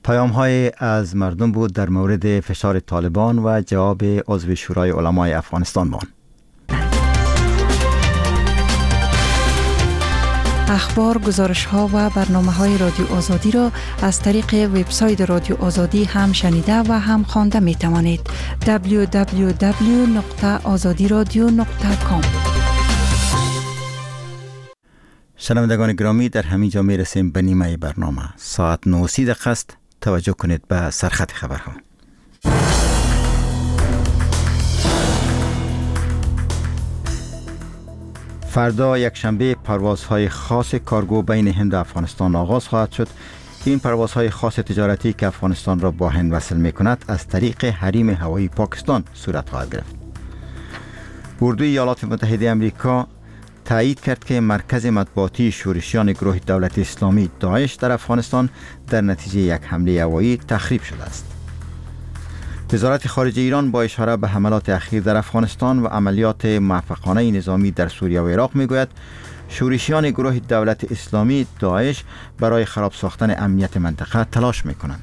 پیام های از مردم بود در مورد فشار طالبان و جواب عضو شورای علمای افغانستان بان. اخبار، گزارش ها و برنامه های رادیو آزادی را از طریق وبسایت رادیو آزادی هم شنیده و هم خوانده می توانید. دبلیو دبلیو دبلیو نقطه آزادی رادیو نقطه کام. شنوندگان گرامی، در همین جا می رسیم به نیمه برنامه. ساعت نه و سی دقیقه است. توجه کنید به سرخط خبرها. فردا یکشنبه پروازهای خاص کارگو بین هند و افغانستان آغاز خواهد شد. این پروازهای خاص تجارتی که افغانستان را با هند وصل می کند از طریق حریم هوایی پاکستان صورت خواهد گرفت. اردوی ایالات متحده آمریکا تایید کرد که مرکز مطبوعاتی شورشیان گروه دولت اسلامی داعش در افغانستان در نتیجه یک حمله هوایی تخریب شده است. وزارت خارجه ایران با اشاره به حملات اخیر در افغانستان و عملیات موفقانه نظامی در سوریه و عراق میگوید شورشیان گروه دولت اسلامی داعش برای خراب ساختن امنیت منطقه تلاش میکنند.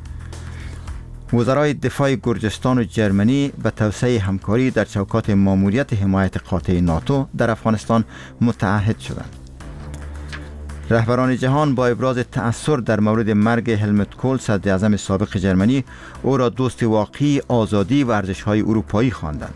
وزرای دفاع گرجستان و جرمنی به توسعه همکاری در چوکات ماموریت حمایت قاطع ناتو در افغانستان متعهد شدند. رهبران جهان با ابراز تأثر در مورد مرگ هلموت کول صدر اعظم سابق جرمنی او را دوست واقعی آزادی و ارزش‌های اروپایی خواندند.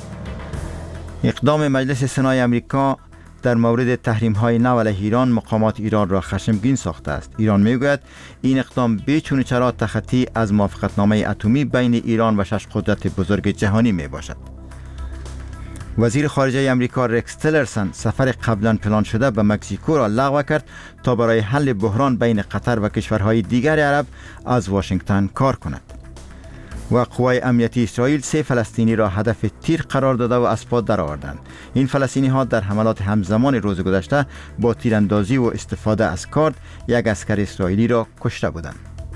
اقدام مجلس سنای آمریکا در مورد تحریم‌های نو علیه ایران مقامات ایران را خشمگین ساخته است. ایران میگوید این اقدام بیچون چرا تخطی از موافقتنامه اتمی بین ایران و شش قدرت بزرگ جهانی می باشد. وزیر خارجه آمریکا رکس تیلرسن سفر قبلا پلان شده به مکزیکو را لغو کرد تا برای حل بحران بین قطر و کشورهای دیگر عرب از واشنگتن کار کند. و قوای امنیتی اسرائیل سه فلسطینی را هدف تیر قرار داده و از پا درآوردند. این فلسطینی ها در حملات همزمان روز گذشته با تیراندازی و استفاده از کارد یک عسکر اسرائیلی را کشته بودند.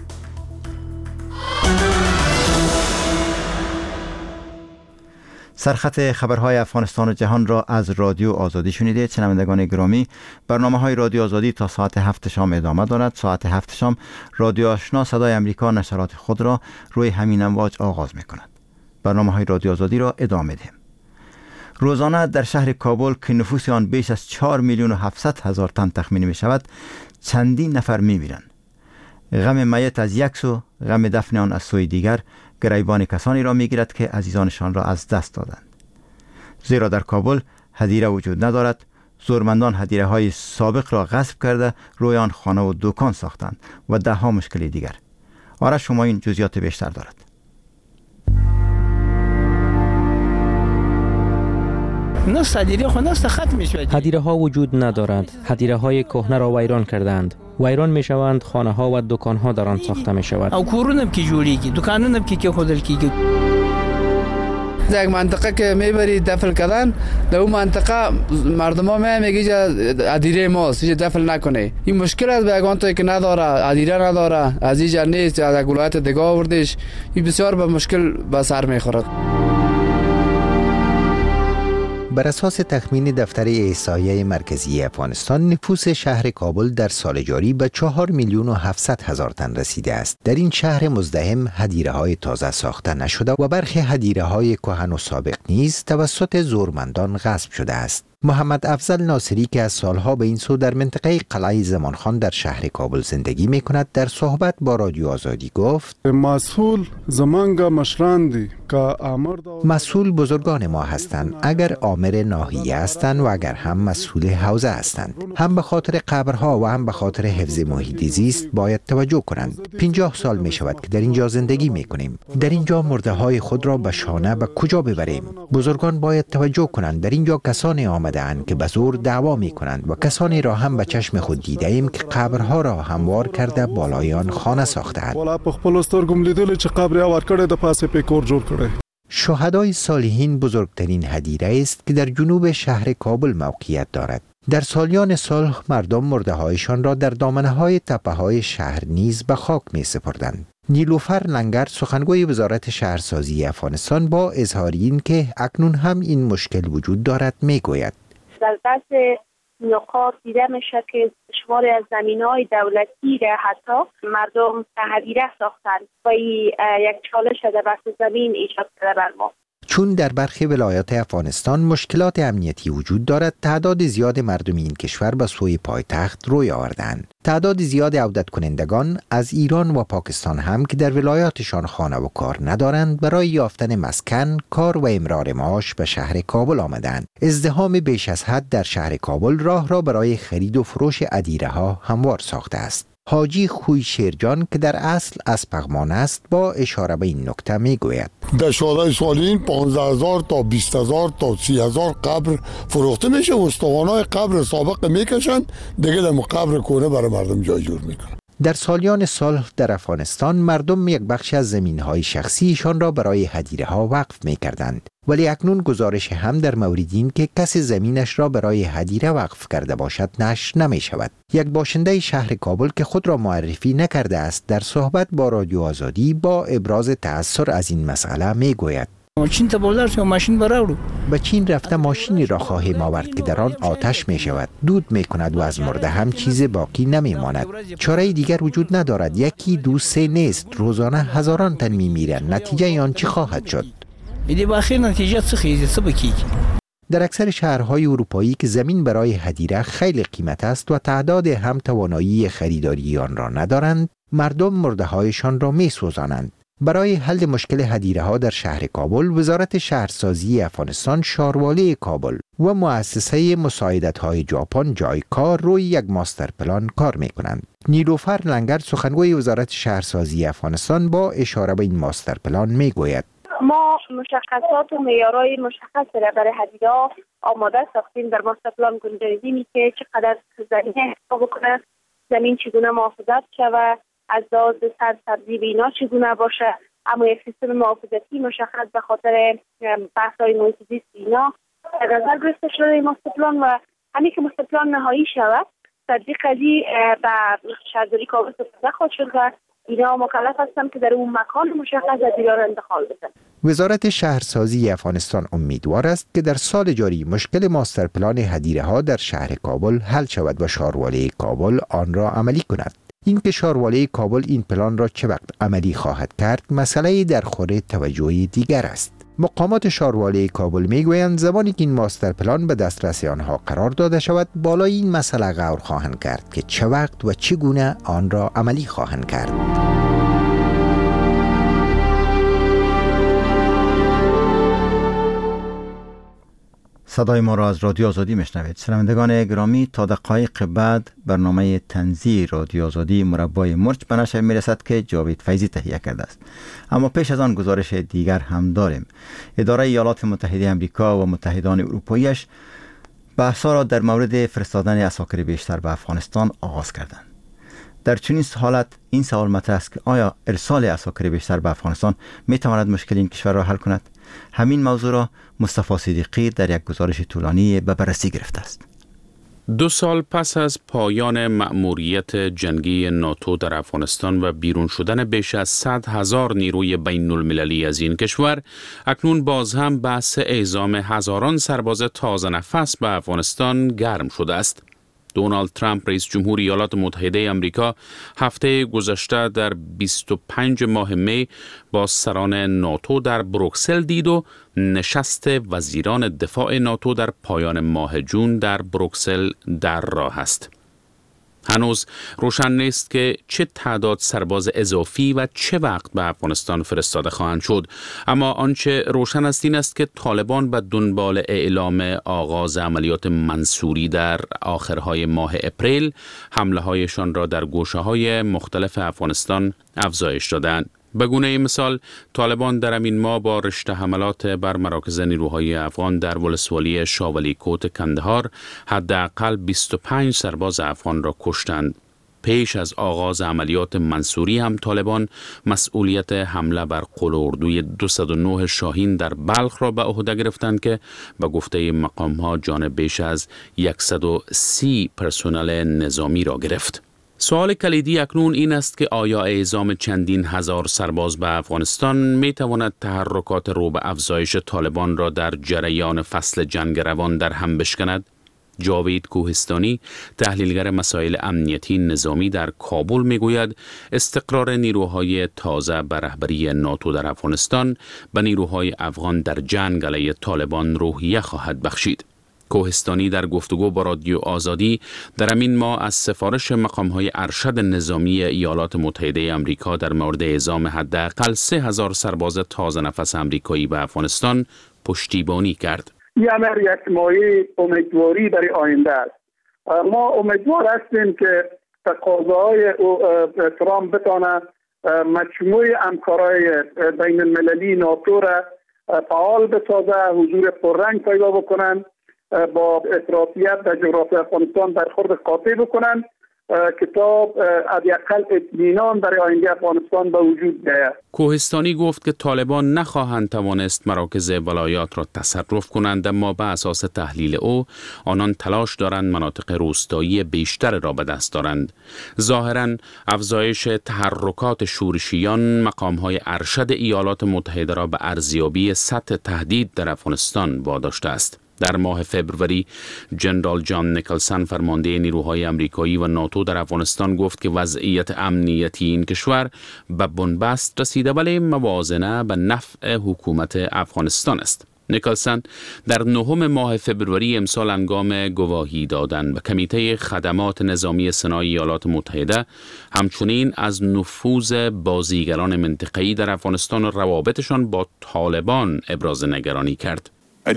سرخط خبرهای افغانستان و جهان را از رادیو آزادی شنیدید. شنوندگان گرامی، برنامه های رادیو آزادی تا ساعت هفت شام ادامه دارد. ساعت هفت شام رادیو آشنا صدای امریکا نشرات خود را روی همین امواج آغاز می کند. برنامه های رادیو آزادی را ادامه دهیم. روزانه در شهر کابل که نفوس آن بیش از چهار میلیون و هفتصد هزار تن تخمین می شود، چندین نفر می میرند. غم میت از یک سو، غم دفن آن از سوی دیگر گریبان کسانی را میگیرد که عزیزانشان را از دست دادند. زیرا در کابل هدیره وجود ندارد. زورمندان هدیره های سابق را غصب کرده روی آن خانه و دکان ساختند و ده ها مشکل دیگر. آرش شما این جزئیات بیشتر دارد. نست هدیره خو نست ختم میشود. هدیره ها وجود ندارد. هدیره های کهنه را ویران کردند. ویران می شوند. خانه ها و دکان ها در آن ساخته می شود. او کورونم کی جوړیږي، دکانونم کی کی خودل کیږي. در منطقه که میبری دفن کردن در اون منطقه مردم ها میگه هدیره ماست، دفن نکنه. این مشکل است به یگان توی که نداره، هدیره نداره، از اینجا نیست، از ولایت دیگه آوردش. این بسیار به مشکل به سر میخورد. بر اساس تخمین دفتر احصایه مرکزی افغانستان، نفوس شهر کابل در سال جاری به چهار میلیون و هفتصد هزار تن رسیده است. در این شهر مزدحم هدیره های تازه ساخته نشده و برخی هدیره های کهن و سابق نیز توسط زورمندان غصب شده است. محمد افضل ناصری که از سالها به این سو در منطقه قلعه زمانخان در شهر کابل زندگی می کند، در صحبت با رادیو آزادی گفت: مسئول زمانگا مشراندی که امر مسئول بزرگان ما هستند. اگر آمر ناحیه هستند و اگر هم مسئول حوزه هستند، هم به خاطر قبرها و هم به خاطر حفظ محیط زیست باید توجه کنند. پنجاه سال می شود که در اینجا زندگی می کنیم. در اینجا مرده های خود را به شانه به کجا ببریم؟ بزرگان باید توجه کنند. در اینجا کسانی آمده که به زور دعوا می کنند و کسانی را هم به چشم خود دیده ایم که قبرها را هموار کرده بالای آن خانه ساختند. شهدای صالحین بزرگترین هدیره است که در جنوب شهر کابل موقعیت دارد. در سالیان صلح مردم مرده هایشان را در دامنه های تپه های شهر نیز به خاک می سپردند. نیلوفر لنگر سخنگوی وزارت شهرسازی افغانستان با اظهار این که اکنون هم این مشکل وجود دارد می گوید: در پس نقاط دیده میشه که شماری از زمین‌های دولتی را حتی مردم هدیره ساختند و این یک چالش در بحث زمین ایجاد کرده بر ما. چون در برخی ولایات افغانستان مشکلات امنیتی وجود دارد، تعداد زیاد مردم این کشور به سوی پایتخت روی آوردند. تعداد زیاد عودت کنندگان از ایران و پاکستان هم که در ولایاتشان خانه و کار ندارند، برای یافتن مسکن، کار و امرار معاش به شهر کابل آمدند. ازدحام بیش از حد در شهر کابل راه را برای خرید و فروش ادیره ها هموار ساخته است. حاجی خوی شیرجان که در اصل از پغمان است با اشاره به این نکته می گوید: در شورای سالین پانزده هزار تا بیست هزار تا سی هزار قبر فروخته میشه. استخوان‌های قبر سابق میکشن دیگه، در قبر کنه برای مردم جای جور میکنن. در سالیان صلح در افغانستان مردم یک بخش از زمین‌های شخصیشان را برای هدیره‌ها وقف می‌کردند، ولی اکنون گزارش هم در مورد این که کسی زمینش را برای هدیره وقف کرده باشد نشر نمی‌شود. یک باشنده شهر کابل که خود را معرفی نکرده است، در صحبت با رادیو آزادی با ابراز تأثر از این مسئله می‌گوید: چین تا بولدار شو ماشین براورو. به چین رفته ماشینی را خواهیم آورد که در آن آتش می شود، دود می کند و از مرده هم چیز باقی نمی ماند. چاره دیگر وجود ندارد. یکی دو سه نیست، روزانه هزاران تن می میرند. نتیجه آن چی خواهد شد؟ ایده باخیر نتیجه چه خیزه چه بکی؟ در اکثر شهرهای اروپایی که زمین برای هدیره خیلی قیمت است و تعداد هم توانایی خریداری آن را ندارند، مردم مرده هایشان را می سوزانند. برای حل مشکل هدیره ها در شهر کابل، وزارت شهرسازی افغانستان، شارواله کابل و مؤسسه مساعدت های ژاپن جایکا روی یک ماستر پلان کار می کنند. نیلوفر لنگر سخنگوی وزارت شهرسازی افغانستان با اشاره به این ماستر پلان می گوید: ما مشخصات و معیارهای مشخص را برای هدیره آماده ساختیم. در ماستر پلان گنجانیدیم که چقدر زمین حساب بکنه، زمین چگونه محافظت شود، از لحاظ سرسبزی و اینا چگونه باشه، اما یک سیستم محافظتی مشخص به خاطر بحث‌های محیط زیست اینا در نظر گرفته شده این ماستر پلان. و همین که ماستر پلان نهایی شود، تطبیق قضیه به شهرداری کابل سپرده خواهد شد و اینا مکلف هستن که در اون مکان مشخص هدیره را انتخاب بدن. وزارت شهرسازی افغانستان امیدوار است که در سال جاری مشکل ماستر پلان هدیره ها در شهر کابل حل شود و شارواله کابل آن را عملی کند. این که شارواله کابل این پلان را چه وقت عملی خواهد کرد مسئله در خور توجه دیگر است. مقامات شارواله کابل میگویند زمانی که این ماستر پلان به دسترس آنها قرار داده شود، بالای این مسئله غور خواهند کرد که چه وقت و چگونه آن را عملی خواهند کرد. صدای ما را از رادیو آزادی میشنوید. شنوندگان گرامی، تا دقایق بعد برنامه طنزی رادیو آزادی مربای مرچ به نشر میرسد که جاوید فیضی تهیه کرده است. اما پیش از آن گزارش دیگر هم داریم. اداره ایالات متحده آمریکا و متحدان اروپاییش بحث‌ها را در مورد فرستادن عساکر بیشتر به افغانستان آغاز کردند. در چنین حالت این سوال مطرح است که آیا ارسال عساکر بیشتر به افغانستان میتواند مشکل این کشور را حل کند؟ همین موضوع را مصطفی صدیقی در یک گزارش طولانی به بررسی گرفته است. دو سال پس از پایان مأموریت جنگی ناتو در افغانستان و بیرون شدن بیش از صد هزار نیروی بین المللی از این کشور، اکنون باز هم بحث اعزام هزاران سرباز تازه نفس به افغانستان گرم شده است. دونالد ترامپ رئیس جمهور ایالات متحده آمریکا هفته گذشته در بیست و پنج ماه می با سران ناتو در بروکسل دید و نشست وزیران دفاع ناتو در پایان ماه جون در بروکسل در راه است. هنوز روشن نیست که چه تعداد سرباز اضافی و چه وقت به افغانستان فرستاده خواهند شد، اما آنچه روشن است این است که طالبان به دنبال اعلام آغاز عملیات منصوری در آخرهای ماه اپریل حمله هایشان را در گوشه های مختلف افغانستان افزایش دادند. به گونه مثال، طالبان در همین ماه با رشته حملات بر مراکز نیروهای افغان در ولسوالی شاولی کوت کندهار حداقل بیست و پنج سرباز افغان را کشتند. پیش از آغاز عملیات منصوری هم طالبان مسئولیت حمله بر قلاردوی دویست و نه شاهین در بلخ را به عهده گرفتند که به گفته مقام‌ها جان بیش از صد و سی پرسنل نظامی را گرفت. سوال کلیدی اکنون این است که آیا اعزام چندین هزار سرباز به افغانستان می تواند تحرکات رو به افزایش طالبان را در جریان فصل جنگ روان در هم بشکند؟ جاوید کوهستانی تحلیلگر مسائل امنیتی نظامی در کابل میگوید استقرار نیروهای تازه به رهبری ناتو در افغانستان به نیروهای افغان در جنگ علیه طالبان روحیه خواهد بخشید. کوهستانی در گفتگو با رادیو آزادی در همین ماه از سفارش مقام‌های ارشد نظامی ایالات متحده آمریکا در مورد اعزام حداقل سه هزار سرباز تازه نفس آمریکایی به افغانستان پشتیبانی کرد. این امر یک مایه امیدواری برای آینده است. ما امیدوار هستیم که تقاضاهای ترامپ بتانه مجموعه همکارای بین المللی ناتو را فعال بسازه، حضور پررنگ پیدا بکنند، با اطرافیت در جغرافی افغانستان برخورد قاطع بکنند که تا حداقل اطمینان برای آینده افغانستان به وجود بیاید. کوهستانی گفت که طالبان نخواهند توانست مراکز ولایات را تصرف کنند، اما به اساس تحلیل او آنان تلاش دارند مناطق روستایی بیشتر را به دست دارند. ظاهراً افزایش تحرکات شورشیان مقام‌های ارشد ایالات متحده را به ارزیابی سطح تهدید در افغانستان واداشته است. در ماه فوریه جنرال جان نیکلسن فرمانده نیروهای آمریکایی و ناتو در افغانستان گفت که وضعیت امنیتی این کشور به بنبست رسیده ولی موازنه به نفع حکومت افغانستان است. نیکلسن در نهم ماه فوریه امسال هنگام گواهی دادن به کمیته خدمات نظامی سنای ایالات متحده همچنین از نفوذ بازیگران منطقه‌ای در افغانستان و روابطشان با طالبان ابراز نگرانی کرد.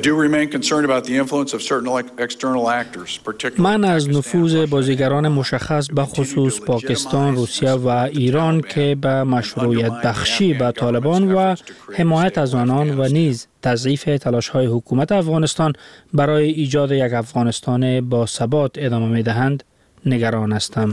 من از نفوذ بازیگران مشخص به خصوص پاکستان، روسیه و ایران که به مشروعیت بخشی به طالبان و حمایت از آنان و نیز تضعیف تلاش‌های حکومت افغانستان برای ایجاد یک افغانستان با ثبات ادامه می‌دهند نگران هستم.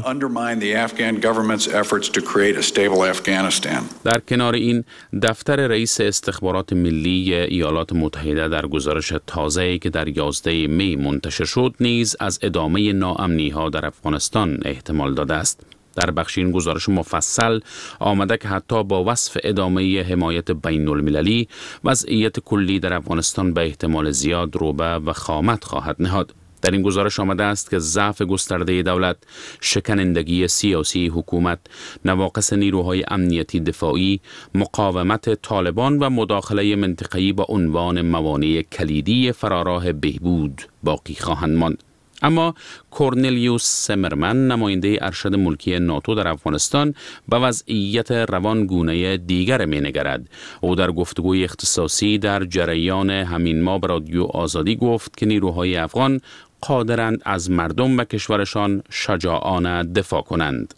در کنار این دفتر رئیس استخبارات ملی ایالات متحده در گزارش تازه‌ای که در یازده می منتشر شد نیز از ادامه ناامنی‌ها در افغانستان احتمال داده است. در بخش این گزارش مفصل آمده که حتی با وصف ادامه حمایت بین المللی وضعیت کلی در افغانستان به احتمال زیاد روبه و خامت خواهد نهاد. در این گزارش آمده است که ضعف گسترده دولت، شکنندگی سیاسی حکومت، نواقص نیروهای امنیتی دفاعی، مقاومت طالبان و مداخله منطقه‌ای با عنوان موانع کلیدی فراراه بهبود باقی خواهند ماند. اما کورنلیوس سمرمن نماینده ارشد ملکی ناتو در افغانستان به وضعیت روانگونه دیگر می‌نگرد. او در گفتگوی اختصاصی در جریان همین ماه به رادیو آزادی گفت که نیروهای افغان قادرند از مردم و کشورشان شجاعانه دفاع کنند.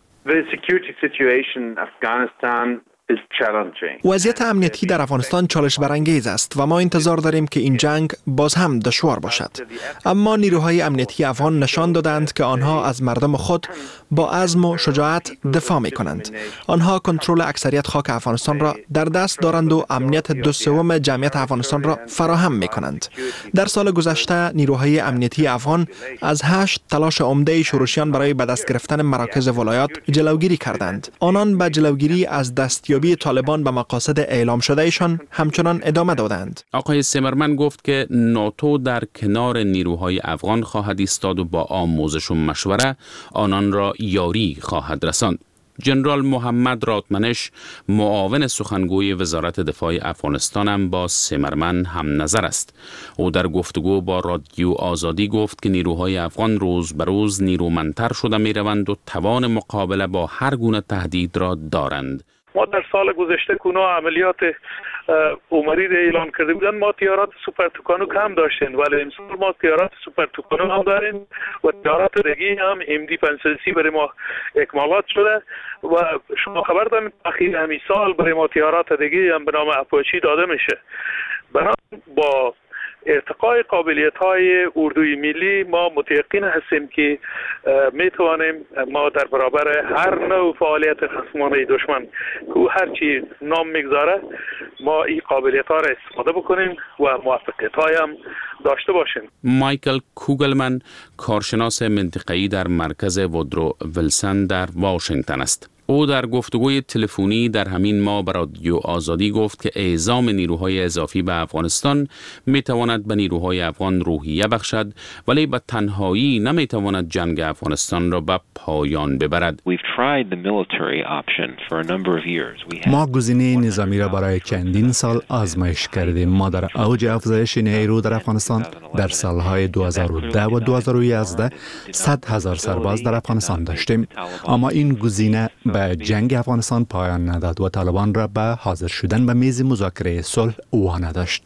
وضعیت امنیتی در افغانستان چالش برانگیز است و ما انتظار داریم که این جنگ باز هم دشوار باشد. اما نیروهای امنیتی افغان نشان دادند که آنها از مردم خود با عزم و شجاعت دفاع می کنند. آنها کنترل اکثریت خاک افغانستان را در دست دارند و امنیت دو سوم جمعیت افغانستان را فراهم می کنند. در سال گذشته نیروهای امنیتی افغان از هشت تلاش عمده شورشیان برای به دست گرفتن مراکز ولایات جلوگیری کردند. آنان به جلوگیری از دستیابی طالبان به مقاصد اعلام شدهشان همچنان ادامه دادند. آقای سمرمن گفت که ناتو در کنار نیروهای افغان خواهد ایستاد و با آموزش و مشوره آنان را یاری خواهد رساند. جنرال محمد راتمنش معاون سخنگوی وزارت دفاع افغانستان هم با سمرمن هم نظر است. او در گفتگو با رادیو آزادی گفت که نیروهای افغان روز به روز نیرومندتر شده می روند و توان مقابله با هر گونه تهدید را دارند. ما در سال گذشته کونا عملیات عمری را اعلان کرده بودن، ما تیارات سوپر توکانو کم داشتیم ولی امسال ما تیارات سوپر توکانو هم داریم و تیارات دیگه هم ام دی پنج صد و سی برای ما اکمالات شده و شما خبر دارید اخیر همین سال برای ما تیارات دیگه هم به نام اپاچی داده میشه. بنابراین با ارتقای قابلیت‌های اردوی ملی ما متیقن هستیم که میتوانیم ما در برابر هر نوع فعالیت خصمانه دشمن که هر چی نام میگذاره ما این قابلیت‌ها را استفاده بکنیم و موفقیت‌های هم داشته باشیم. مایکل کوگلمن کارشناس منطقه‌ای در مرکز وودرو ویلسون در واشنگتن است. او در گفتگوی تلفنی در همین ماه به رادیو آزادی گفت که اعزام نیروهای اضافی به افغانستان می تواند به نیروهای افغان روحیه بخشد، ولی به تنهایی نمی تواند جنگ افغانستان را به پایان ببرد. ما گزینه نظامی را برای چندین سال آزمایش کردیم. ما در اوج افزایش نیرو در افغانستان در سالهای دو هزار و ده و دو هزار و یازده صد هزار سرباز در افغانستان داشتیم، اما این گزینه به جنگ افغانستان پایان نداد و طالبان را به حاضر شدن به میز مذاکره صلح وانه داشت.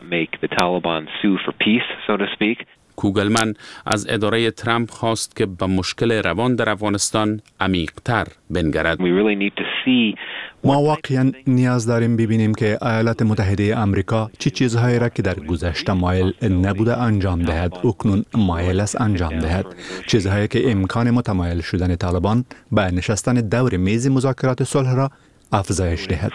کوگلمن از اداره ترامپ خواست که به مشکل روان در افغانستان عمیق‌تر بنگرد. ما واقعا نیاز داریم ببینیم که ایالات متحده آمریکا چه چیزهایی را که در گذشته مایل نبوده انجام دهد اکنون مایل است انجام دهد، چیزهایی که امکان متمایل شدن طالبان به نشستن دور میز مذاکرات صلح را افزایش دهد.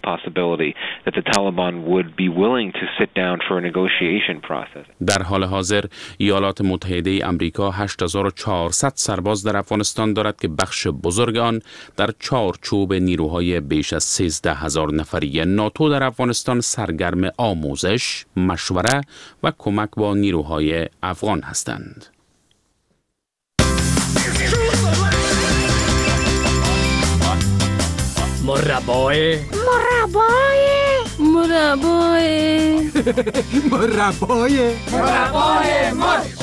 در حال حاضر ایالات متحده آمریکا هشت هزار و چهارصد سرباز در افغانستان دارد که بخش بزرگ آن در چارچوب نیروهای بیش از سیزده هزار نفری ناتو در افغانستان سرگرم آموزش، مشوره و کمک با نیروهای افغان هستند. مربای مربای مربای مربای مربای مرچ.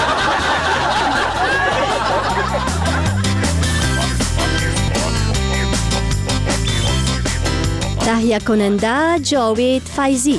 تهیه کننده جاوید فیضی.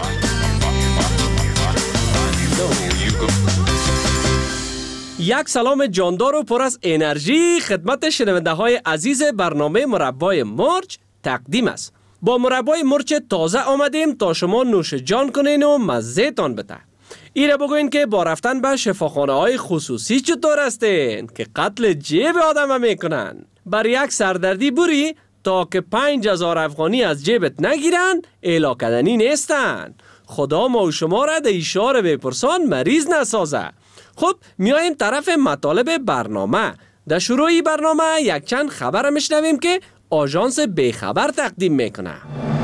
یک سلام جاندار و پر از انرژی خدمت شنونده های عزیز برنامه مربای مرچ تقدیم است. با مربای مرچ تازه آمدیم تا شما نوش جان کنین و مزه تان بده. ایره بگوین که با رفتن به شفاخانه های خصوصی چطور هستین که قتل جیب آدم میکنن. بر یک سردردی بوری تا که پنج هزار افغانی از جیبت نگیرن اعلا کردنی نیستن. خدا ما و شما را ده اشاره بپرسان مریض نسازه. خب میایم طرف مطالب برنامه. در شروعی برنامه یک چند خبر میشنویم که آژانس بیخبر تقدیم میکنه.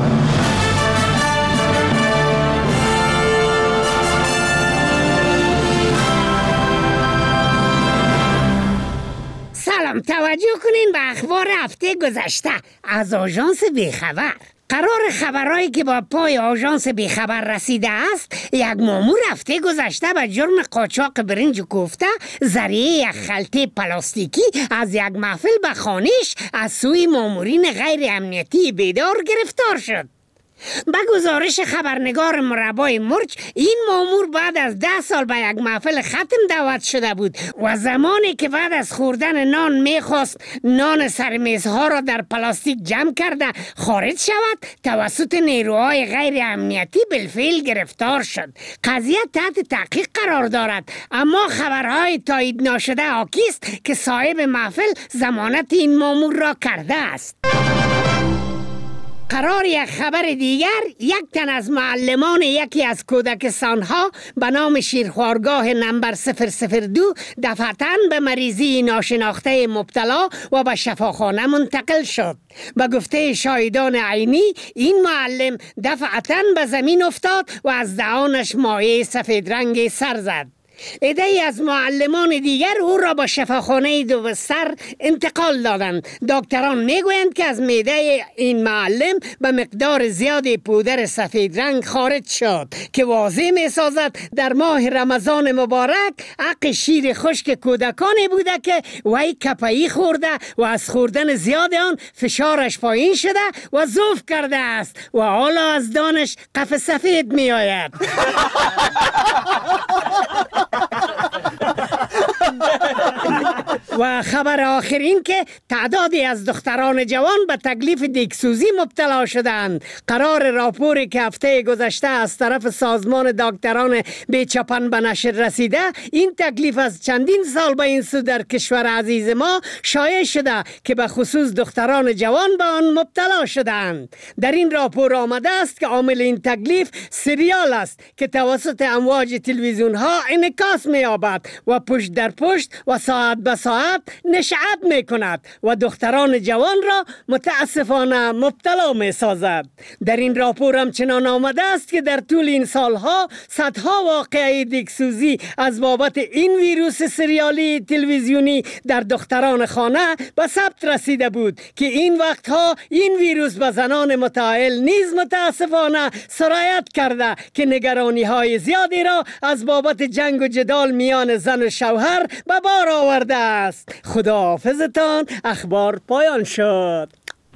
سلام، توجه کنین به اخبار هفته گذشته از آژانس بیخبر. قرار خبرهایی که با پای آژانس بیخبر رسیده است، یک مامور هفته گذشته به جرم قاچاق برنج و کوفته ذریعه یک خلطه پلاستیکی از یک محفل به خانه‌اش از سوی مامورین غیر امنیتی بیدار گرفتار شد. به گزارش خبرنگار مربای مرچ، این مامور بعد از ده سال به یک محفل ختم دعوت شده بود و زمانی که بعد از خوردن نان میخواست نان سر میزها را در پلاستیک جمع کرده خارج شود، توسط نیروهای غیر امنیتی بالفعل گرفتار شد. قضیه تحت تحقیق قرار دارد، اما خبرهای تایید ناشده حاکی است که صاحب محفل ضمانت این مامور را کرده است. قرار یک خبر دیگر، یک تن از معلمان یکی از کودکستانها به نام شیرخوارگاه نمبر صفر صفر دو دفعتاً به مریضی ناشناخته مبتلا و به شفاخانه منتقل شد. به گفته شاهدان عینی، این معلم دفعتاً به زمین افتاد و از دهانش مایع سفید رنگ سر زد. عده‌ای از معلمان دیگر او را به شفاخانه دو بستر انتقال دادند. دکتران میگویند که از معده این معلم به مقدار زیادی پودر سفید رنگ خارج شد که واضح میسازد در ماه رمضان مبارک حق شیر خشک کودکانی بوده که وی کپایی خورده و از خوردن زیاد آن فشارش پایین شده و ضعف کرده است و حالا از دانش قف سفید می آید. و خبر آخرین که تعدادی از دختران جوان به تکلیف دیگسوزی مبتلا شدند. قرار راپوری که هفته گذشته از طرف سازمان دکتران بیچپن به نشر رسیده، این تکلیف از چندین سال به این سو در کشور عزیز ما شایع شده که به خصوص دختران جوان به آن مبتلا شدند. در این راپور آمده است که عامل این تکلیف سریال است که توسط امواج تلویزیون ها انعکاس می یابد و پشت در پشت و ساعت به ساعت دارد نشأت می کند و دختران جوان را متاسفانه مبتلا می سازد. در این راپور همچنان آمده است که در طول این سالها صدها واقعه دیگسوزی از بابت این ویروس سریالی تلویزیونی در دختران خانه به ثبت رسیده بود که این وقتها این ویروس به زنان متعهل نیز متاسفانه سرایت کرده که نگرانی های زیادی را از بابت جنگ و جدال میان زن و شوهر به بار آورده است. خداحافظتان. اخبار پایان شد.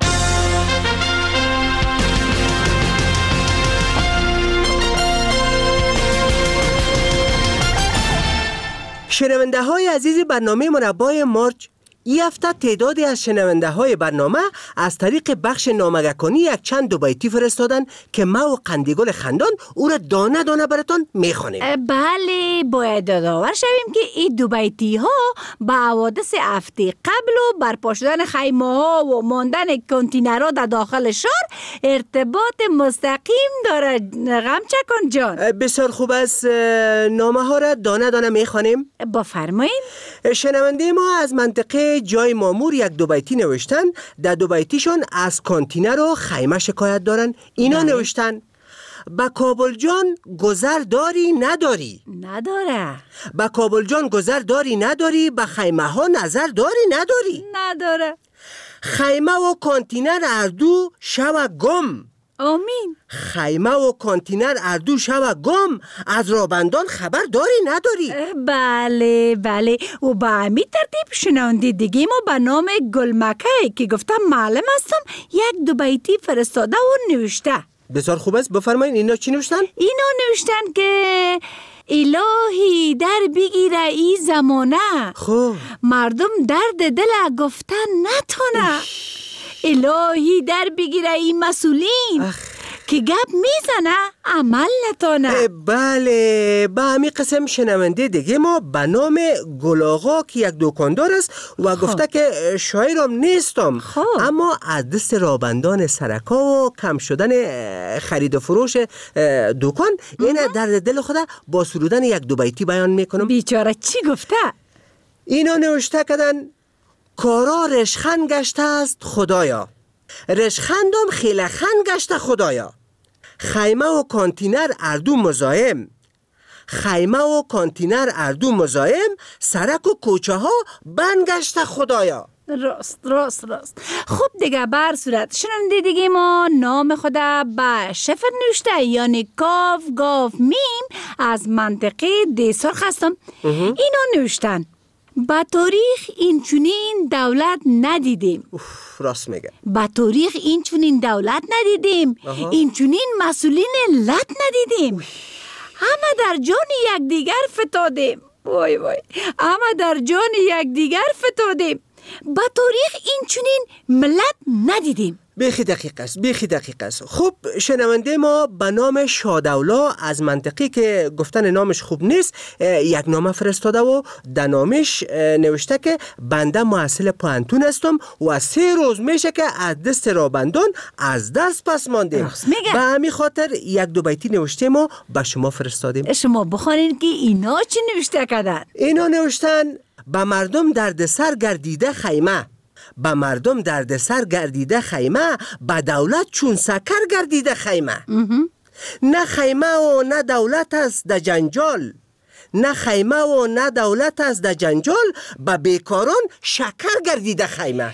شنونده های عزیز برنامه مربای مارچ، این هفته تعدادی از شنونده های برنامه از طریق بخش نامگه‌کنی یک چند دو بیتی فرستادن که ما و قندیگل خندان او را دانه دانه براتان میخوانیم. بله، باید یادآور شویم که این دو بیتی ها با حوادث هفته قبل و برپا شدن خیمه ها و ماندن کنتینرها در داخل شهر ارتباط مستقیم داره. غمچکان جان، بسیار خوب است. نامه ها را دانه دانه میخوانیم. بفرمایید. شنونده ما از منطقه جای مامور یک دو بیتی نوشتن. در دو بیتیشون از کانتینر و خیمه شکایت دارن. اینا بله. نوشتن: با کابل جان گذر داری نداری؟ نداره. با کابل جان گذر داری نداری؟ با خیمه ها نظر داری نداری؟ نداره. خیمه و کانتینر اردو شو گم. آمین. خیمه و کانتینر اردو شو گم، از رابندان خبر داری نداری؟ بله بله. و با همین ترتیب شنونده دیگه ما به نام گلمکه که گفتم معلم هستم یک دو بیتی فرستاده و نوشته. بسیار خوب است. بفرمایید اینا چی نوشتن؟ اینا نوشتن که الهی در بگیره ای زمانه، خوب مردم درد دل گفتن نتونه. الهی در بگیره ای مسئولین اخ. که گپ میزنه عمل نتانه. بله، به همین قسم شنونده دیگه ما به نام گلاغا که یک دکاندار است و خوب. گفته که شاعرم نیستم خوب. اما از دست رابندان سرکا و کم شدن خرید و فروش دکان این درد دل خود با سرودن یک دو بیتی بیان میکنم. بیچاره چی گفته؟ اینا نوشته کردن: کارا رشخند گشته است خدایا، رشخندم خیلی خند گشته خدایا. خیمه و کانتینر اردو مزاحم، خیمه و کانتینر اردو مزاحم، سرک و کوچه ها بند گشته خدایا. راست راست راست. خب دیگه بر صورت شنونده دیگه ما نام خدا به شفر نوشته، یعنی کاف گاف میم از منطقه دیسرخ هستم. اینا نوشتن: با تاریخ این چونین دولت ندیدیم. اوف، راست میگه. با تاریخ این چونین دولت ندیدیم. آها. این چونین مسئولین لط ندیدیم. همه در جان یک دیگر فتادیم. وای وای. همه در جان یک دیگر فتادیم. با تاریخ این چونین ملت ندیدیم. بیخی دقیق است، بیخی دقیق است. خب شنونده ما به نام شادولا از منطقی که گفتن نامش خوب نیست یک نامه فرستاده و در نامش نوشته که بنده محصل پانتون هستم و سه روز میشه که از دست رابندان از دست پس ماندیم. به همین خاطر یک دو بیتی نوشته ما به شما فرستادیم. شما بخوانید که اینا چی نوشته کردن؟ اینا نوشتن: به مردم درد سر گردیده خیمه، با مردم درد سر گردیده خیمه، با دولت چون سکر گردیده خیمه. نه خیمه و نه دولت است در جنجال، نه خیمه و نه دولت است در جنجال، با بیکاران شکر گردیده خیمه.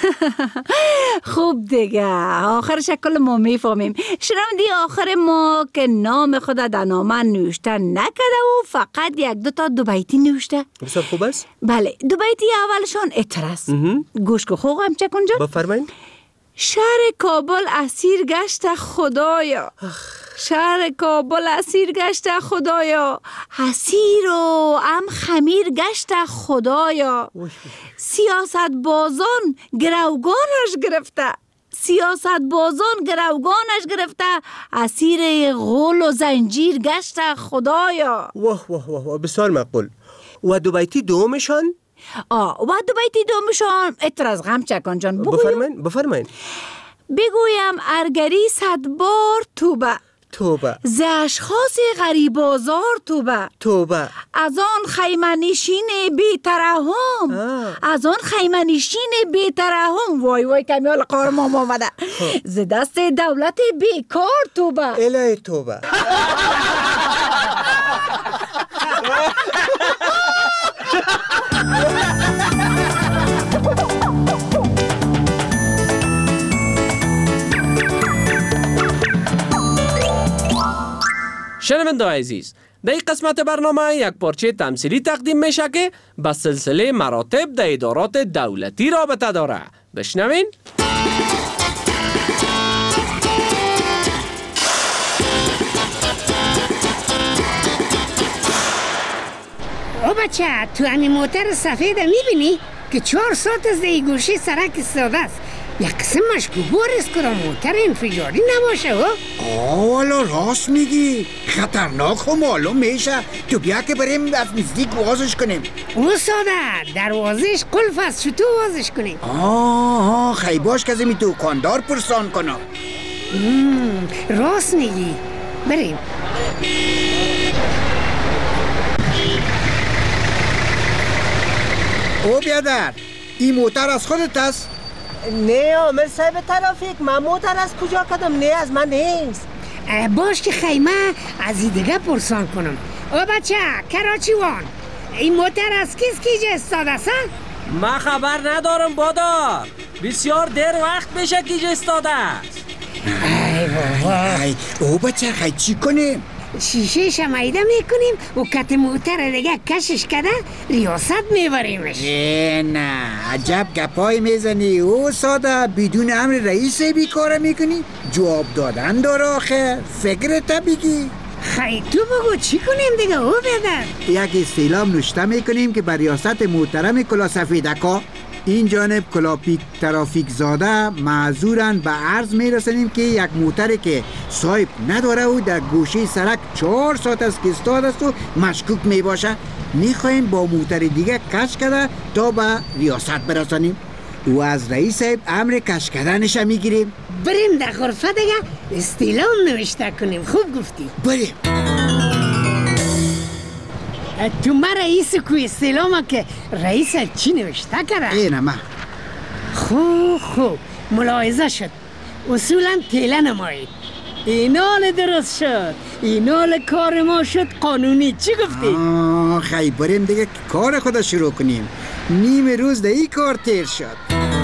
خوب دیگه، آخر شکل ما میفهمیم. شنوندی آخر ما که نام خود در نامه نوشته نکده و فقط یک دو تا دو بیتی نوشته. بسیار خوب است. بله، دو بیتی اولشان اتر است. گوش که خوب هم چکن جان. بفرمایید. شهر کابل اسیر گشت خدایا، شهر کابل اسیر گشت خدایا، حسیر و ام خمیر گشت خدایا. سیاست بازان گروگانش گرفته، سیاست بازان گروگانش گرفته، اسیر غول و زنجیر گشت خدایا. واه واه واه، بسیار مقبول. و دو بیتی دومشان؟ آه، و دو بیتی دومشان اتر از غم چکن جان. بفرمایید بفرمایید. بگویم ارگری صد بار توبه، توبه. ز اشخاص غریب آزار توبه. توبه. از آن خیمه نشین بی ترحم. از آن خیمه نشین بی ترحم. وای وای کمیال قهرمان آمده. ز دست دولت بیکار توبه. الهی توبه. شنونده عزیز، در این قسمت برنامه یک پارچه تمثیلی تقدیم میشه که به سلسله مراتب در ادارات دولتی رابطه داره. بشنوین. او بچه، تو همی موتر سفید میبینی که چهار ساعت از دی گوشی سرک استاده است. یک قسم مشکوبور است که موتر انفجاری نباشه. آه والا راست میگی، خطرناک و معلوم میشه. تو بیا که بریم از نزدیک وازش کنیم. او ساده دروازش قلف است، چطور وازش کنیم؟ آه آه خیلی باش که از این دوکاندار پرسان کنم. راست میگی، بریم. او بیادر، این موتر از خودت است؟ نه عامل صاحب ترافیک، من موتر از کجا کدم؟ نه از من نیست. باش که خیمه از این دیگه پرسان کنم. او بچه کراچی وان، این موتر از کس کیجا استاده است؟ من خبر ندارم بادار، بسیار دیر وقت میشه کیجا استاده است. ای بابا، او بچه خیلی چی کنیم؟ شیشه شمایده میکنیم و کت موتر دیگه کشش کده ریاست میبریمش. نه عجب گپای میزنی او ساده، بدون امر رئیس بیکاره میکنی؟ جواب دادن داره آخه، فکرت بگی. خیلی تو بگو چی کنیم دیگه او بیادر؟ یک استعلام نوشته میکنیم که بر ریاست محترم کلا سفیدکا این جانب کلاپیک ترافیک زاده معذورن به عرض میرسنیم که یک موتر که صاحب نداره و در گوشه سرک چهار ساعت از کستاد است و مشکوک میباشه، میخوایم با موتر دیگه کش کرده تا به ریاست برسانیم و از رئیس صاحب امر کش کردنش میگیریم. بریم در غرفه دیگه استعلام نوشته کنیم. خوب گفتی، بریم. تو ما رئیس کو استعلام که رئیس چی نوشته کرده؟ اینه ما. خوب خوب ملاحظه شد. اصولا تیله نمایید. اینال درست شد، اینال کار ما شد قانونی. چی گفتی؟ آه خیلی بریم دیگه کار خدا شروع کنیم. نیم روز ده ای کار تیر شد.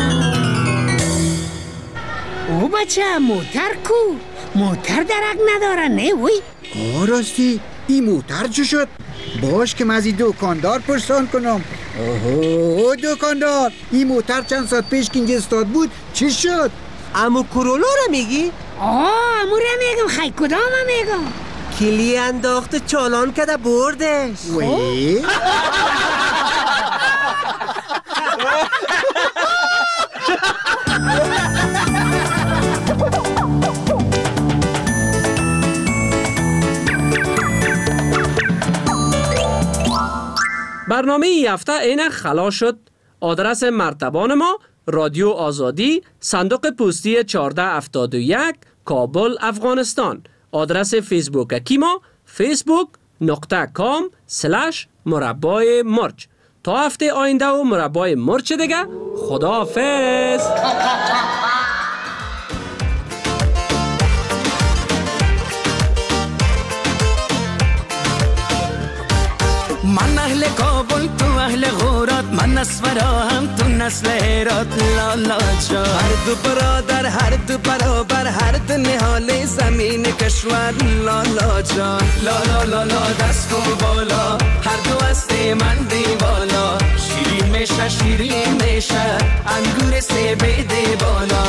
او بچه موتر کو؟ موتر درک نداره نه وی؟ آه راستی این موتر چه شد؟ باش که من از این دوکاندار پرسان کنم. اوه دوکاندار، این موتر چند ساعت پیش که اینجا استاد بود چی شد؟ امو کرولا رو میگی؟ آه امو رو میگم. خیلی کدام میگم؟ کلی انداخته چالان کده بردش. وی؟ برنامه ای هفته اینک خلاص شد. آدرس مرتبان ما رادیو آزادی، صندوق پستی چهارده هفتاد و یک، کابل، افغانستان. آدرس فیسبوک اکی ما فیسبوک نقطه کام سلش مربای مرچ. تا هفته آینده و مربای مرچ دیگه، خداحافظ. من اهل کابل تو اهل غورات، من نسورا هم تو نسل هرات. لالا جا هر دو برادر هر دو برابر، هر دو نهال زمین کشور. لالا جا لالا لالا دست کن بالا، هر دو هست من دیوالا. شیرین میشه شیرین میشه انگور سه بیده بالا.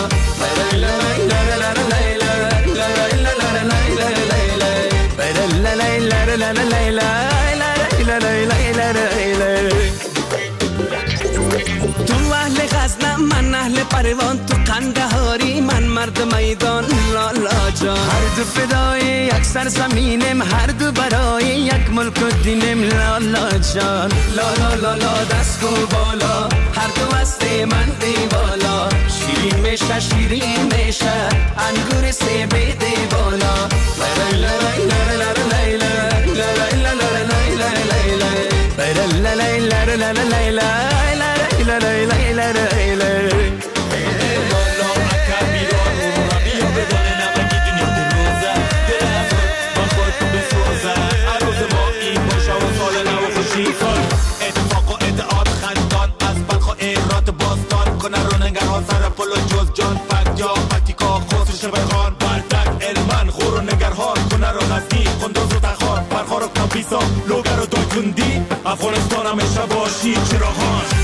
تو اهل غزنم من اهل پروان، تو قندهاری من مرد میدان. لالا جان هر دو فدای یک سرزمینم، هر دو برای یک ملک و دینم. لالا جان لالا لالا دست کو بالا، هر دو هست من دیوالا. شیرین میشه شیرین میشه انگور سه بیده بالا. لوگر و دایتوندی افغانستان همیشه باشی چراغان